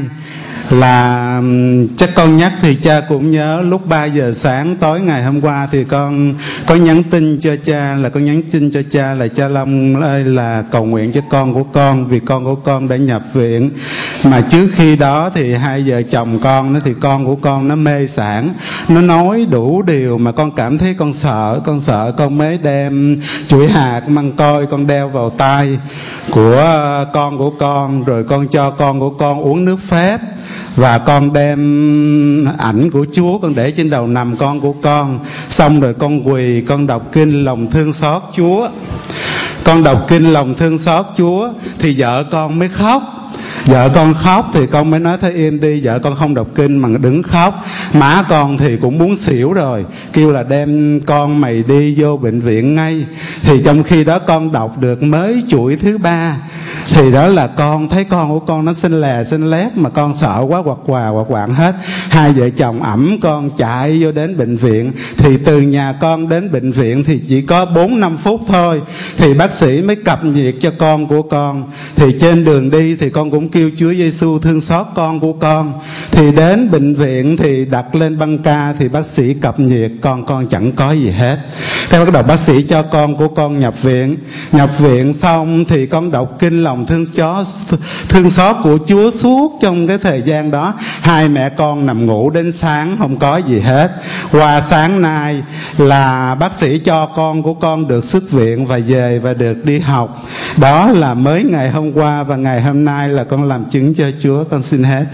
là chắc con nhắc thì cha cũng nhớ, lúc ba giờ sáng tối ngày hôm qua thì con có nhắn tin cho cha, là con nhắn tin cho cha là cha Long ơi, là cầu nguyện cho con của con, vì con của con đã nhập viện. Mà trước khi đó thì hai vợ chồng con nó thì con của con nó mê sản, nó nói đủ điều mà con cảm thấy con sợ, con sợ con mới đem chuỗi hạt măng coi con đeo vào tay của con của con, rồi con cho con của con uống nước phép, và con đem ảnh của Chúa con để trên đầu nằm con của con. Xong rồi con quỳ, con đọc kinh lòng thương xót Chúa. Con đọc kinh lòng thương xót Chúa thì vợ con mới khóc. Vợ con khóc thì con mới nói thôi im đi, vợ con không đọc kinh mà đứng khóc. Má con thì cũng muốn xỉu rồi, kêu là đem con mày đi vô bệnh viện ngay. Thì trong khi đó con đọc được mới chuỗi thứ ba, thì đó là con thấy con của con nó xinh lè xinh lét, mà con sợ quá, quặt quà quặt quạng hết. Hai vợ chồng ẵm con chạy vô đến bệnh viện. Thì từ nhà con đến bệnh viện thì chỉ có bốn năm phút thôi, thì bác sĩ mới cập nhật cho con của con. Thì trên đường đi thì con cũng kêu Chúa Giêsu thương xót con của con. Thì đến bệnh viện thì đặt lên băng ca, thì bác sĩ cập nhật con con chẳng có gì hết. Thế bắt đầu bác sĩ cho con của con nhập viện. Nhập viện xong thì con đọc kinh lòng thương xót thương xót của Chúa suốt trong cái thời gian đó. Hai mẹ con nằm ngủ đến sáng không có gì hết. Qua sáng nay là bác sĩ cho con của con được xuất viện và về và được đi học. Đó là mới ngày hôm qua và ngày hôm nay là con làm chứng cho Chúa. Con xin hết.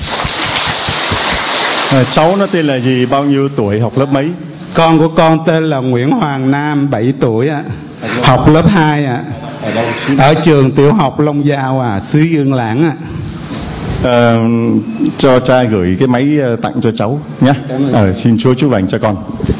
À, cháu nó tên là gì, bao nhiêu tuổi, học lớp mấy? Con của con tên là Nguyễn Hoàng Nam, bảy tuổi ạ. Học lớp hai ạ. Ở trường tiểu học Long Giao à, xứ Dương Lãng ạ. À, cho cha gửi cái máy tặng cho cháu nhé. À, xin Chúa chúc lành cho con.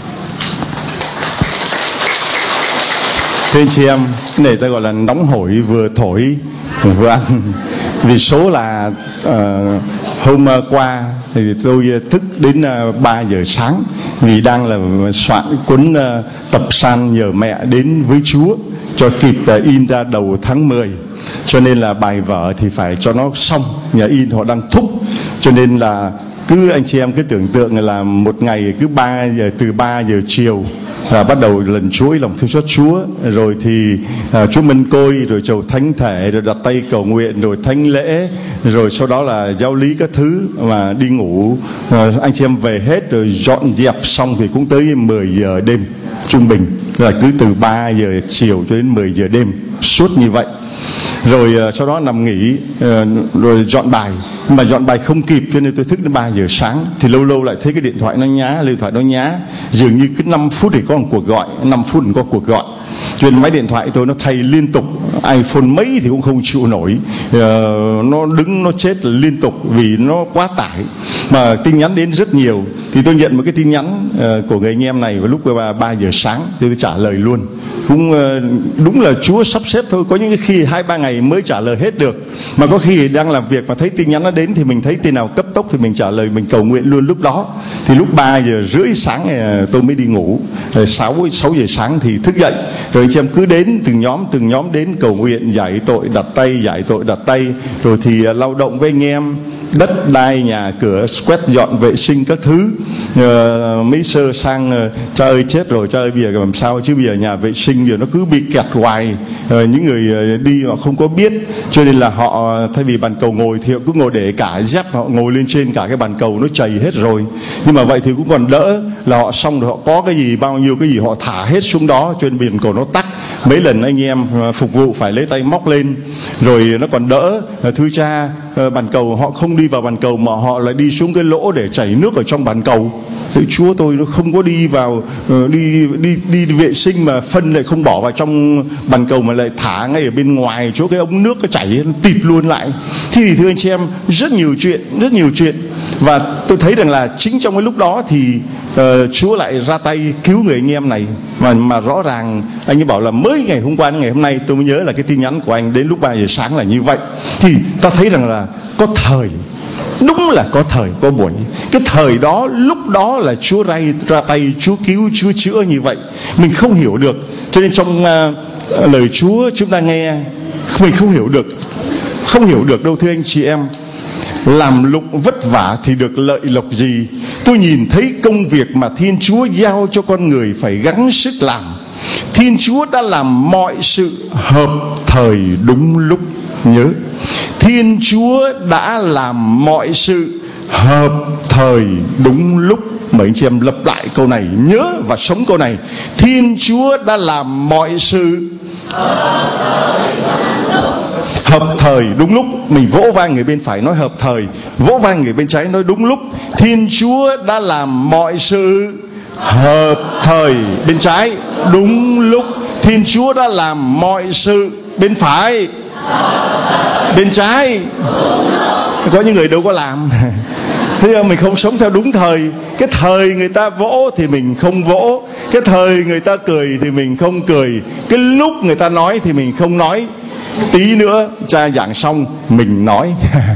Thưa anh chị em, cái này ta gọi là nóng hổi, vừa thổi vừa ăn. Vì số là uh, hôm qua thì tôi thức đến uh, ba giờ sáng, vì đang là soạn cuốn uh, tập san nhờ mẹ đến với Chúa cho kịp uh, in ra đầu tháng mười. Cho nên là bài vở thì phải cho nó xong, nhà in họ đang thúc. Cho nên là cứ anh chị em cứ tưởng tượng là một ngày cứ ba giờ, từ ba giờ chiều là bắt đầu lần chuỗi lòng thương xót Chúa, rồi thì uh, Chúa Minh Côi, rồi chầu thánh thể, rồi đặt tay cầu nguyện, rồi thánh lễ, rồi sau đó là giáo lý các thứ, mà đi ngủ uh, anh chị em về hết rồi dọn dẹp xong thì cũng tới mười giờ đêm trung bình, là cứ từ ba giờ chiều cho đến mười giờ đêm suốt như vậy. Rồi uh, sau đó nằm nghỉ, uh, rồi dọn bài. Mà dọn bài không kịp cho nên tôi thức đến ba giờ sáng. Thì lâu lâu lại thấy cái điện thoại nó nhá, điện thoại nó nhá. Dường như cứ năm phút thì có một cuộc gọi, năm phút thì có cuộc gọi. Cho nên máy điện thoại tôi nó thay liên tục, iPhone mấy thì cũng không chịu nổi, uh, nó đứng nó chết liên tục vì nó quá tải. Mà tin nhắn đến rất nhiều. Thì tôi nhận một cái tin nhắn uh, của người anh em này vào lúc ba giờ sáng, thì tôi trả lời luôn. Cũng uh, đúng là Chúa sắp xếp thôi. Có những khi hai ba ngày mới trả lời hết được. Mà có khi đang làm việc mà thấy tin nhắn nó đến thì mình thấy tin nào cấp tốc thì mình trả lời, mình cầu nguyện luôn lúc đó. Thì lúc ba giờ rưỡi sáng uh, tôi mới đi ngủ. Rồi sáu giờ sáng thì thức dậy. Rồi anh chị em cứ đến từng nhóm từng nhóm đến cầu nguyện, giải tội đặt tay, giải tội đặt tay. Rồi thì uh, lao động với anh em, đất đai nhà cửa, quét dọn vệ sinh các thứ. uh, Mấy sơ sang uh, cha ơi chết rồi, cha ơi bây giờ làm sao chứ, bây giờ nhà vệ sinh giờ nó cứ bị kẹt hoài. uh, Những người uh, đi họ không có biết, cho nên là họ thay vì bàn cầu ngồi thì họ cứ ngồi để cả dép họ ngồi lên trên cả cái bàn cầu nó chày hết rồi. Nhưng mà vậy thì cũng còn đỡ, là họ xong rồi họ có cái gì, bao nhiêu cái gì họ thả hết xuống đó, cho nên bàn cầu nó tắc. Mấy lần anh em phục vụ phải lấy tay móc lên, rồi nó còn đỡ. Thưa cha, bàn cầu họ không đi vào bàn cầu mà họ lại đi xuống cái lỗ để chảy nước ở trong bàn cầu. Thế Chúa tôi nó không có đi vào đi đi đi vệ sinh mà phân lại không bỏ vào trong bàn cầu mà lại thả ngay ở bên ngoài chỗ cái ống nước nó chảy nó tịt luôn lại. Thì thưa anh chị em, rất nhiều chuyện, rất nhiều chuyện. Và tôi thấy rằng là chính trong cái lúc đó thì uh, Chúa lại ra tay cứu người anh em này. Mà mà rõ ràng anh ấy bảo là mới ngày hôm qua đến ngày hôm nay tôi mới nhớ là cái tin nhắn của anh đến lúc ba giờ sáng là như vậy. Thì ta thấy rằng là có thời, đúng là có thời có buổi. Cái thời đó, lúc đó là Chúa ra, ra tay, Chúa cứu, Chúa chữa như vậy. Mình không hiểu được. Cho nên trong uh, lời Chúa chúng ta nghe, mình không hiểu được. Không hiểu được đâu thưa anh chị em. Làm lụng vất vả thì được lợi lộc gì? Tôi nhìn thấy công việc mà Thiên Chúa giao cho con người phải gắng sức làm. Thiên Chúa đã làm mọi sự hợp thời đúng lúc. Nhớ, Thiên Chúa đã làm mọi sự hợp thời đúng lúc. Mời anh chị em lặp lại câu này, nhớ và sống câu này. Thiên Chúa đã làm mọi sự hợp thời đúng lúc. Mình vỗ vai người bên phải nói hợp thời, vỗ vai người bên trái nói đúng lúc. Thiên Chúa đã làm mọi sự hợp thời, bên trái đúng lúc. Thiên Chúa đã làm mọi sự bên phải, bên trái. Có những người đâu có làm. Thế là mình không sống theo đúng thời. Cái thời người ta vỗ thì mình không vỗ, cái thời người ta cười thì mình không cười, cái lúc người ta nói thì mình không nói. Tí nữa cha giảng xong mình nói.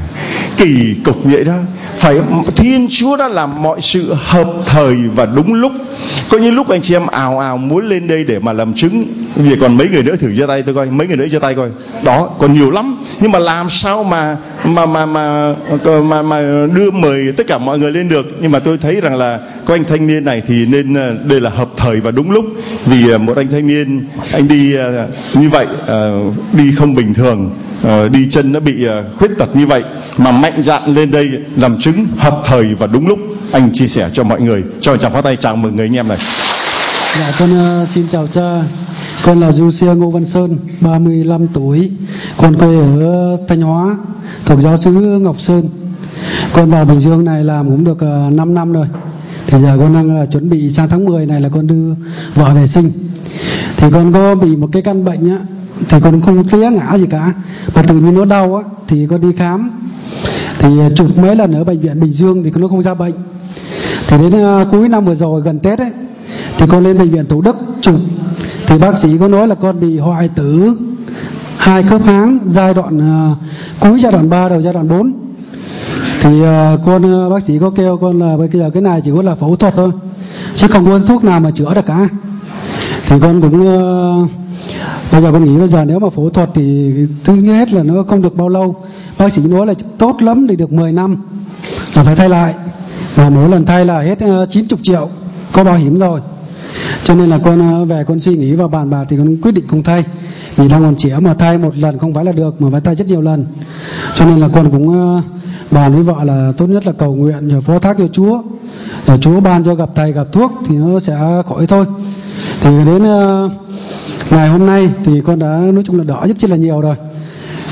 Kỳ cục vậy đó. Phải, Thiên Chúa đã làm mọi sự hợp thời và đúng lúc. Có những lúc anh chị em ào ào muốn lên đây để mà làm chứng. Vì còn mấy người nữa thử giơ tay tôi coi, mấy người nữa giơ tay coi. Đó, còn nhiều lắm. Nhưng mà làm sao mà mà mà mà mà, mà đưa mời tất cả mọi người lên được. Nhưng mà tôi thấy rằng là có anh thanh niên này thì nên đây là hợp thời và đúng lúc. Vì một anh thanh niên, anh đi như vậy, đi không bình thường, đi chân nó bị khuyết tật như vậy mà mạnh dạn lên đây làm chứng hợp thời và đúng lúc. Anh chia sẻ cho mọi người. Cho một tràng pháo tay chào mừng người anh em này. Dạ con uh, xin chào cha. Con là Du Xe Ngô Văn Sơn, ba mươi lăm tuổi. Con quê ở Thanh Hóa, thuộc giáo xứ Ngọc Sơn. Con vào Bình Dương này làm cũng được uh, năm năm rồi. Thì giờ con đang uh, chuẩn bị sang tháng mười này là con đưa vợ về sinh. Thì con có bị một cái căn bệnh á, thì con không té ngã gì cả, mà tự nhiên nó đau á, thì con đi khám. Thì uh, chụp mấy lần ở bệnh viện Bình Dương thì nó không ra bệnh. Thì đến uh, cuối năm vừa rồi gần Tết ấy, thì con lên bệnh viện Thủ Đức chụp, thì bác sĩ có nói là con bị hoại tử hai khớp háng giai đoạn uh, cuối giai đoạn ba đầu giai đoạn bốn. Thì uh, con uh, bác sĩ có kêu con là bây giờ cái này chỉ có là phẫu thuật thôi, chứ không có thuốc nào mà chữa được cả. Thì con cũng uh, bây giờ con nghĩ bây giờ nếu mà phẫu thuật thì thứ hết là nó không được bao lâu. Bác sĩ nói là tốt lắm thì được mười năm là phải thay lại, và mỗi lần thay là hết uh, chín mươi triệu, có bảo hiểm rồi. Cho nên là con uh, về con suy nghĩ và bàn bạc thì con quyết định không thay. Vì đang còn trẻ mà thay một lần không phải là được, mà phải thay rất nhiều lần. Cho nên là con cũng uh, bàn với vợ là tốt nhất là cầu nguyện rồi phó thác cho Chúa, rồi Chúa ban cho gặp thầy gặp thuốc thì nó sẽ khỏi thôi. Thì đến uh, ngày hôm nay thì con đã nói chung là đỡ rất chi là nhiều rồi.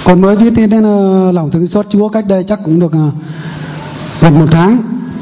Con mới viết đến uh, lòng thương xót Chúa cách đây chắc cũng được uh, gần một tháng.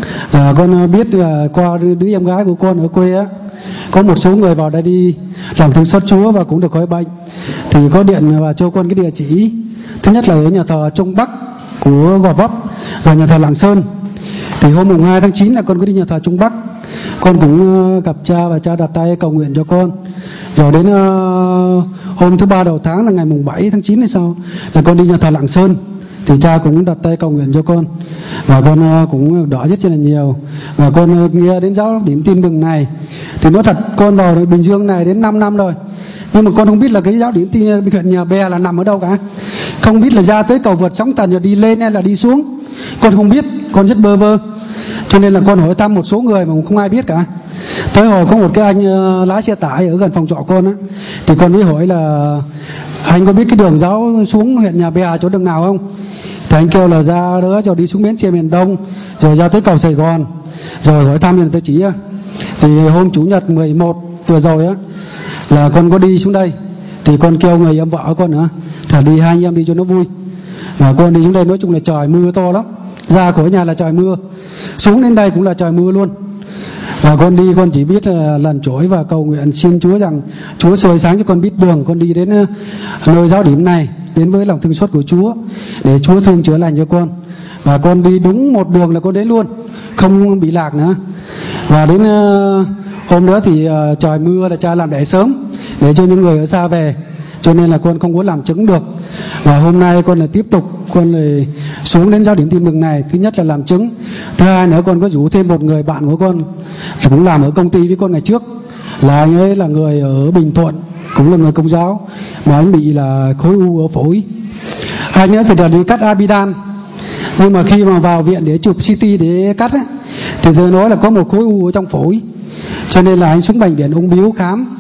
À, con uh, biết là uh, qua đứa em gái của con ở quê á, có một số người vào đây đi làm thương xót Chúa và cũng được khỏi bệnh. Thì có điện và cho con cái địa chỉ. Thứ nhất là ở nhà thờ Trung Bắc của Gò Vấp và nhà thờ Lạng Sơn. Thì hôm mùng hai tháng chín là con có đi nhà thờ Trung Bắc. Con cũng uh, gặp cha và cha đặt tay cầu nguyện cho con. Rồi đến uh, hôm thứ ba đầu tháng là ngày mùng bảy tháng chín hay sao là con đi nhà thờ Lạng Sơn. Thì cha cũng đặt tay cầu nguyện cho con. Và con uh, cũng đỡ rất là nhiều. Và con uh, nghe đến giáo điểm tin mừng này. Thì nói thật con vào Bình Dương này đến năm năm rồi. Nhưng mà con không biết là cái giáo điểm tin huyện Nhà Bè là nằm ở đâu cả. Không biết là ra tới cầu vượt sóng thần rồi đi lên hay là đi xuống. Con không biết, con rất bơ vơ. Cho nên là con hỏi thăm một số người mà không ai biết cả. Tới hồi có một cái anh uh, lái xe tải ở gần phòng trọ con á, thì con mới hỏi là anh có biết cái đường giáo xuống huyện Nhà Bè chỗ đường nào không? Thì anh kêu là ra đó rồi đi xuống bến xe miền Đông, rồi ra tới cầu Sài Gòn, rồi hỏi thăm thì tôi chỉ á. Thì hôm chủ nhật mười một vừa rồi á là con có đi xuống đây. Thì con kêu người em vợ con nữa, thả đi hai anh em đi cho nó vui. Và con đi xuống đây nói chung là trời mưa to lắm. Ra khỏi nhà là trời mưa, xuống đến đây cũng là trời mưa luôn. Và con đi con chỉ biết là lần chối và cầu nguyện xin Chúa rằng Chúa soi sáng cho con biết đường. Con đi đến nơi giáo điểm này, đến với lòng thương xót của Chúa để Chúa thương chữa lành cho con. Và con đi đúng một đường là con đến luôn, không bị lạc nữa. Và đến uh, hôm đó thì uh, trời mưa là cha làm để sớm để cho những người ở xa về, cho nên là con không có làm chứng được. Và hôm nay con lại tiếp tục con lại xuống đến giáo điểm tin mừng này. Thứ nhất là làm chứng, thứ hai nữa con có rủ thêm một người bạn của con cũng làm ở công ty với con ngày trước, là anh ấy là người ở Bình Thuận, cũng là người Công giáo, mà anh bị là khối u ở phổi. Anh ấy thì là đi cắt amidan, nhưng mà khi mà vào viện để chụp xê tê để cắt ấy, thì tôi nói là có một khối u ở trong phổi. Cho nên là anh xuống bệnh viện Ung Biếu khám,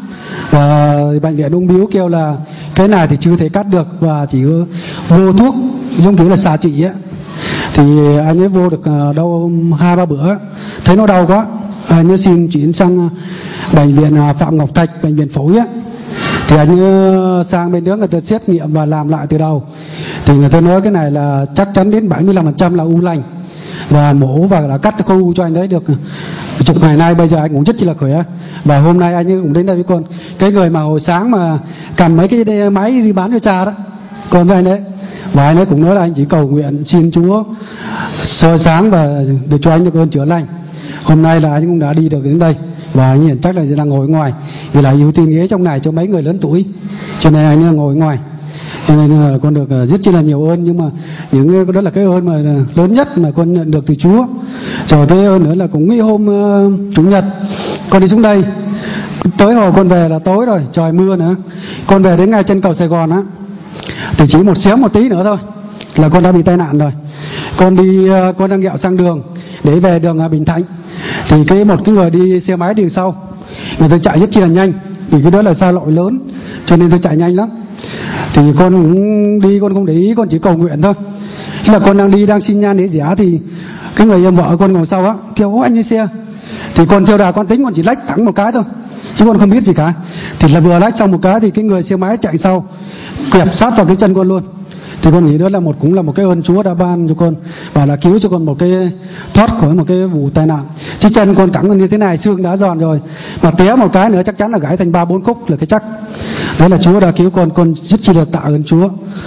và bệnh viện Ung Biếu kêu là cái này thì chưa thể cắt được và chỉ vô thuốc giống kiểu là xạ trị á. Thì anh ấy vô được đâu hai ba bữa thấy nó đau quá, anh ấy xin chuyển sang bệnh viện Phạm Ngọc Thạch, bệnh viện phổi á. Thì anh ấy sang bên đó người ta xét nghiệm và làm lại từ đầu. Thì người ta nói cái này là chắc chắn đến bảy mươi lăm phần trăm là u lành, và mổ và là cắt khối u cho anh đấy được chục ngày nay. Bây giờ anh cũng rất là khỏe. Và hôm nay anh ấy cũng đến đây với con, cái người mà hồi sáng mà cầm mấy cái máy đi bán cho cha đó, con với anh đấy. Và anh ấy cũng nói là anh chỉ cầu nguyện xin Chúa soi sáng và để cho anh được ơn chữa lành. Hôm nay là anh cũng đã đi được đến đây, và anh hiện chắc là đang ngồi ngoài vì là ưu tiên ghế trong này cho mấy người lớn tuổi, cho nên anh ngồi ngoài. Cho nên là con được rất chi là nhiều ơn, nhưng mà những cái đó là cái ơn mà lớn nhất mà con nhận được từ Chúa. Rồi cái ơn nữa là cũng cái hôm uh, chủ nhật con đi xuống đây, tới hồi con về là tối rồi, trời mưa nữa. Con về đến ngay chân cầu Sài Gòn á, thì chỉ một xéo một tí nữa thôi là con đã bị tai nạn rồi. Con đi uh, con đang dạo sang đường để về đường uh, Bình Thạnh, thì cái một cái người đi xe máy đi sau, người ta chạy rất chi là nhanh, vì cái đó là xa lội lớn cho nên tôi chạy nhanh lắm. Thì con cũng đi, con không để ý, con chỉ cầu nguyện thôi. Khi là con đang đi đang xin nhan để rẽ thì cái người em vợ con ngồi sau á kêu ố anh như xe. Thì con theo đà con tính con chỉ lách thẳng một cái thôi, chứ con không biết gì cả. Thì là vừa lách xong một cái thì cái người xe máy chạy sau kẹp sát vào cái chân con luôn. Thì con nghĩ đó là một cũng là một cái ơn Chúa đã ban cho con, và là cứu cho con một cái thoát khỏi một cái vụ tai nạn. Chứ chân con cẳng như thế này, xương đã giòn rồi, mà té một cái nữa chắc chắn là gãy thành ba bốn khúc là cái chắc. Đó là Chúa đã cứu con, con rất chi là tạ ơn Chúa.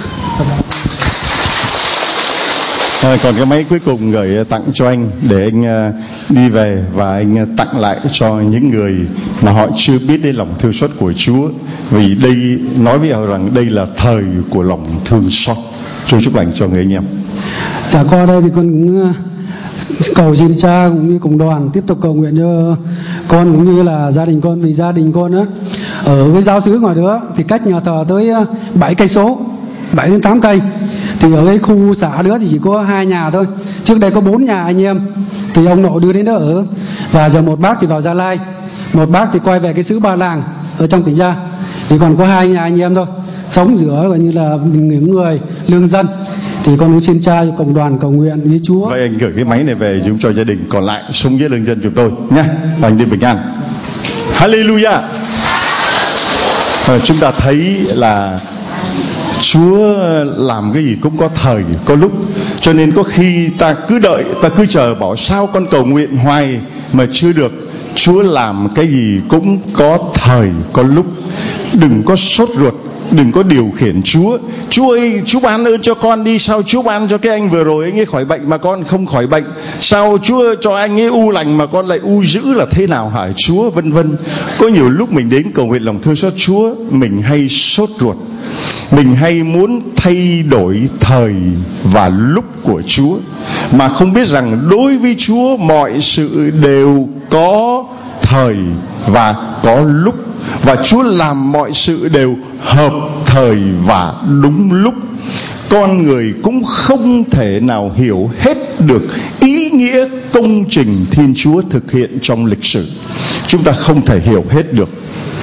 À, còn cái máy cuối cùng gửi tặng cho anh để anh uh, đi về và anh tặng lại cho những người mà họ chưa biết đến lòng thương xót của Chúa. Vì đây nói với họ rằng đây là thời của lòng thương xót. Chúa chúc lành cho người anh em. Dạ, qua đây thì con cũng uh, cầu xin cha cũng như cùng đoàn tiếp tục cầu nguyện cho con cũng như là gia đình con, vì gia đình con á ở cái giáo xứ ngoài đó thì cách nhà thờ tới bảy cây số, bảy đến tám cây. Thì ở cái khu xã đó thì chỉ có hai nhà thôi. Trước đây có bốn nhà anh em, thì ông nội đưa đến đó ở. Và giờ một bác thì vào Gia Lai, một bác thì quay về cái xứ Ba Làng ở trong tỉnh Gia. Thì còn có hai nhà anh em thôi, sống giữa gọi như là những người lương dân. Thì con cũng xin cha cho cộng đoàn cầu nguyện với Chúa. Vậy anh gửi cái máy này về giúp cho gia đình còn lại sống với lương dân chúng tôi nhé. Và anh đi bình an. Hallelujah. À, chúng ta thấy là Chúa làm cái gì cũng có thời có lúc. Cho nên có khi ta cứ đợi, ta cứ chờ bảo sao con cầu nguyện hoài mà chưa được. Chúa làm cái gì cũng có thời có lúc. Đừng có sốt ruột, đừng có điều khiển Chúa. Chúa ơi, Chúa ban ơn cho con đi. Sao Chúa ban cho cái anh vừa rồi anh ấy khỏi bệnh mà con không khỏi bệnh? Sao Chúa cho anh ấy u lành mà con lại u dữ là thế nào hả Chúa? Vân vân. Có nhiều lúc mình đến cầu nguyện lòng thương xót Chúa, mình hay sốt ruột, mình hay muốn thay đổi thời và lúc của Chúa, mà không biết rằng đối với Chúa mọi sự đều có thời và có lúc. Và Chúa làm mọi sự đều hợp thời và đúng lúc. Con người cũng không thể nào hiểu hết được ý nghĩa công trình Thiên Chúa thực hiện trong lịch sử. Chúng ta không thể hiểu hết được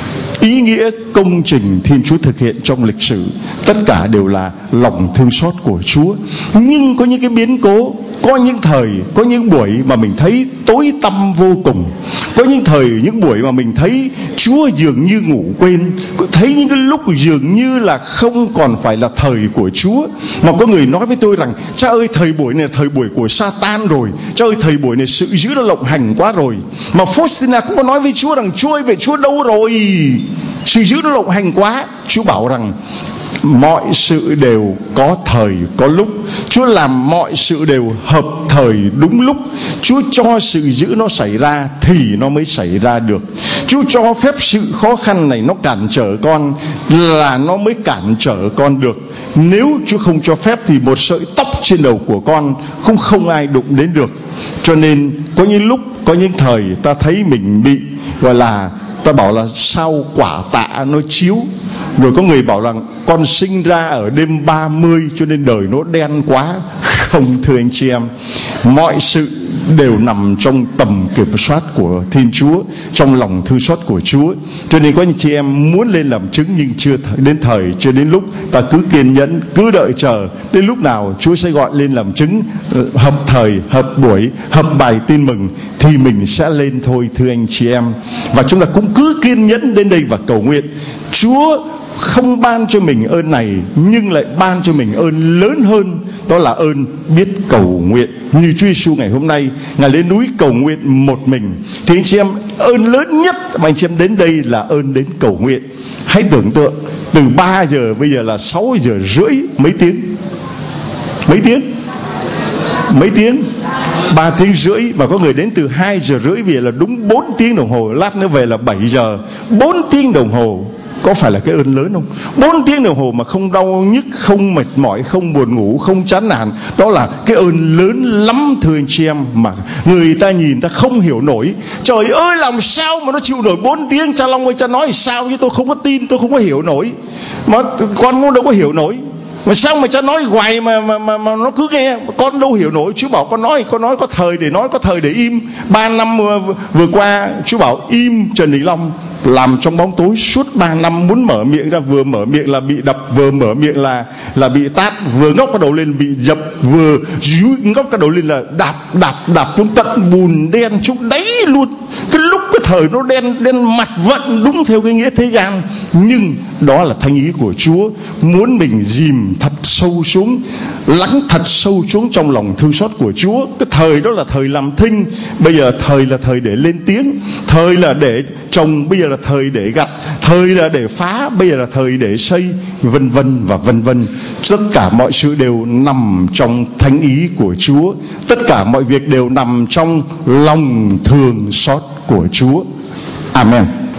ý nghĩa công trình Thiên Chúa thực hiện trong lịch sử. Tất cả đều là lòng thương xót của Chúa. Nhưng có những cái biến cố, có những thời, có những buổi mà mình thấy tối tăm vô cùng. Có những thời, những buổi mà mình thấy Chúa dường như ngủ quên. Thấy những cái lúc dường như là không còn phải là thời của Chúa. Mà có người nói với tôi rằng: cha ơi, thời buổi này là thời buổi của Satan rồi. Cha ơi, thời buổi này sự dữ nó lộng hành quá rồi. Mà Faustina cũng có nói với Chúa rằng: Chúa ơi, vậy Chúa đâu rồi? Sự dữ nó lộng hành quá. Chúa bảo rằng mọi sự đều có thời có lúc. Chúa làm mọi sự đều hợp thời đúng lúc. Chúa cho sự dữ nó xảy ra thì nó mới xảy ra được. Chúa cho phép sự khó khăn này nó cản trở con là nó mới cản trở con được. Nếu Chúa không cho phép thì một sợi tóc trên đầu của con không không ai đụng đến được. Cho nên có những lúc, có những thời ta thấy mình bị gọi là, ta bảo là sao quả tạ nó chiếu. Rồi có người bảo rằng con sinh ra ở đêm ba mươi cho nên đời nó đen quá. Không, thưa anh chị em, mọi sự đều nằm trong tầm kiểm soát của Thiên Chúa, trong lòng thương xót của Chúa. Cho nên có những chị em muốn lên làm chứng nhưng chưa đến thời, chưa đến lúc. Ta cứ kiên nhẫn, cứ đợi chờ. Đến lúc nào Chúa sẽ gọi lên làm chứng, hợp thời, hợp buổi, hợp bài tin mừng thì mình sẽ lên thôi, thưa anh chị em. Và chúng ta cũng cứ kiên nhẫn đến đây và cầu nguyện. Chúa không ban cho mình ơn này nhưng lại ban cho mình ơn lớn hơn, đó là ơn biết cầu nguyện. Như Chúa Giêsu ngày hôm nay, Ngài lên núi cầu nguyện một mình. Thì anh chị em, ơn lớn nhất mà anh chị em đến đây là ơn đến cầu nguyện. Hãy tưởng tượng từ ba giờ bây giờ là sáu giờ rưỡi, mấy tiếng? Mấy tiếng? Mấy tiếng? Ba tiếng rưỡi. Và có người đến từ hai giờ rưỡi, vì là đúng bốn tiếng đồng hồ. Lát nữa về là bảy giờ. Bốn tiếng đồng hồ. Có phải là cái ơn lớn không? Bốn tiếng đồng hồ mà không đau nhức, không mệt mỏi, không buồn ngủ, không chán nản. Đó là cái ơn lớn lắm, thưa anh chị em, mà người ta nhìn ta không hiểu nổi. Trời ơi, làm sao mà nó chịu nổi bốn tiếng? Cha Long ơi, cha nói sao chứ tôi không có tin, tôi không có hiểu nổi. Mà con cũng đâu có hiểu nổi. Mà sao mà cha nói hoài mà, mà, mà, mà nó cứ nghe. Con đâu hiểu nổi. Chúa bảo con nói, con nói có thời để nói, có thời để im. Ba năm vừa, vừa qua Chúa bảo im Trần Đình Long, làm trong bóng tối suốt ba năm. Muốn mở miệng ra, vừa mở miệng là bị đập, vừa mở miệng là là bị tát, vừa ngóc cái đầu lên bị dập, vừa ngóc cái đầu lên là đạp đạp đạp xuống tận bùn đen xuống đáy luôn. Cái lúc cái thời nó đen đen mặt vận đúng theo cái nghĩa thế gian. Nhưng đó là thanh ý của Chúa, muốn mình dìm thật sâu xuống, lắng thật sâu xuống trong lòng thương xót của Chúa. Cái thời đó là thời làm thinh, bây giờ thời là thời để lên tiếng. Thời là để trồng, bây giờ là thời để gặt. Thời là để phá, bây giờ là thời để xây, vân vân và vân vân. Tất cả mọi sự đều nằm trong thánh ý của Chúa. Tất cả mọi việc đều nằm trong lòng thương xót của Chúa. Amen.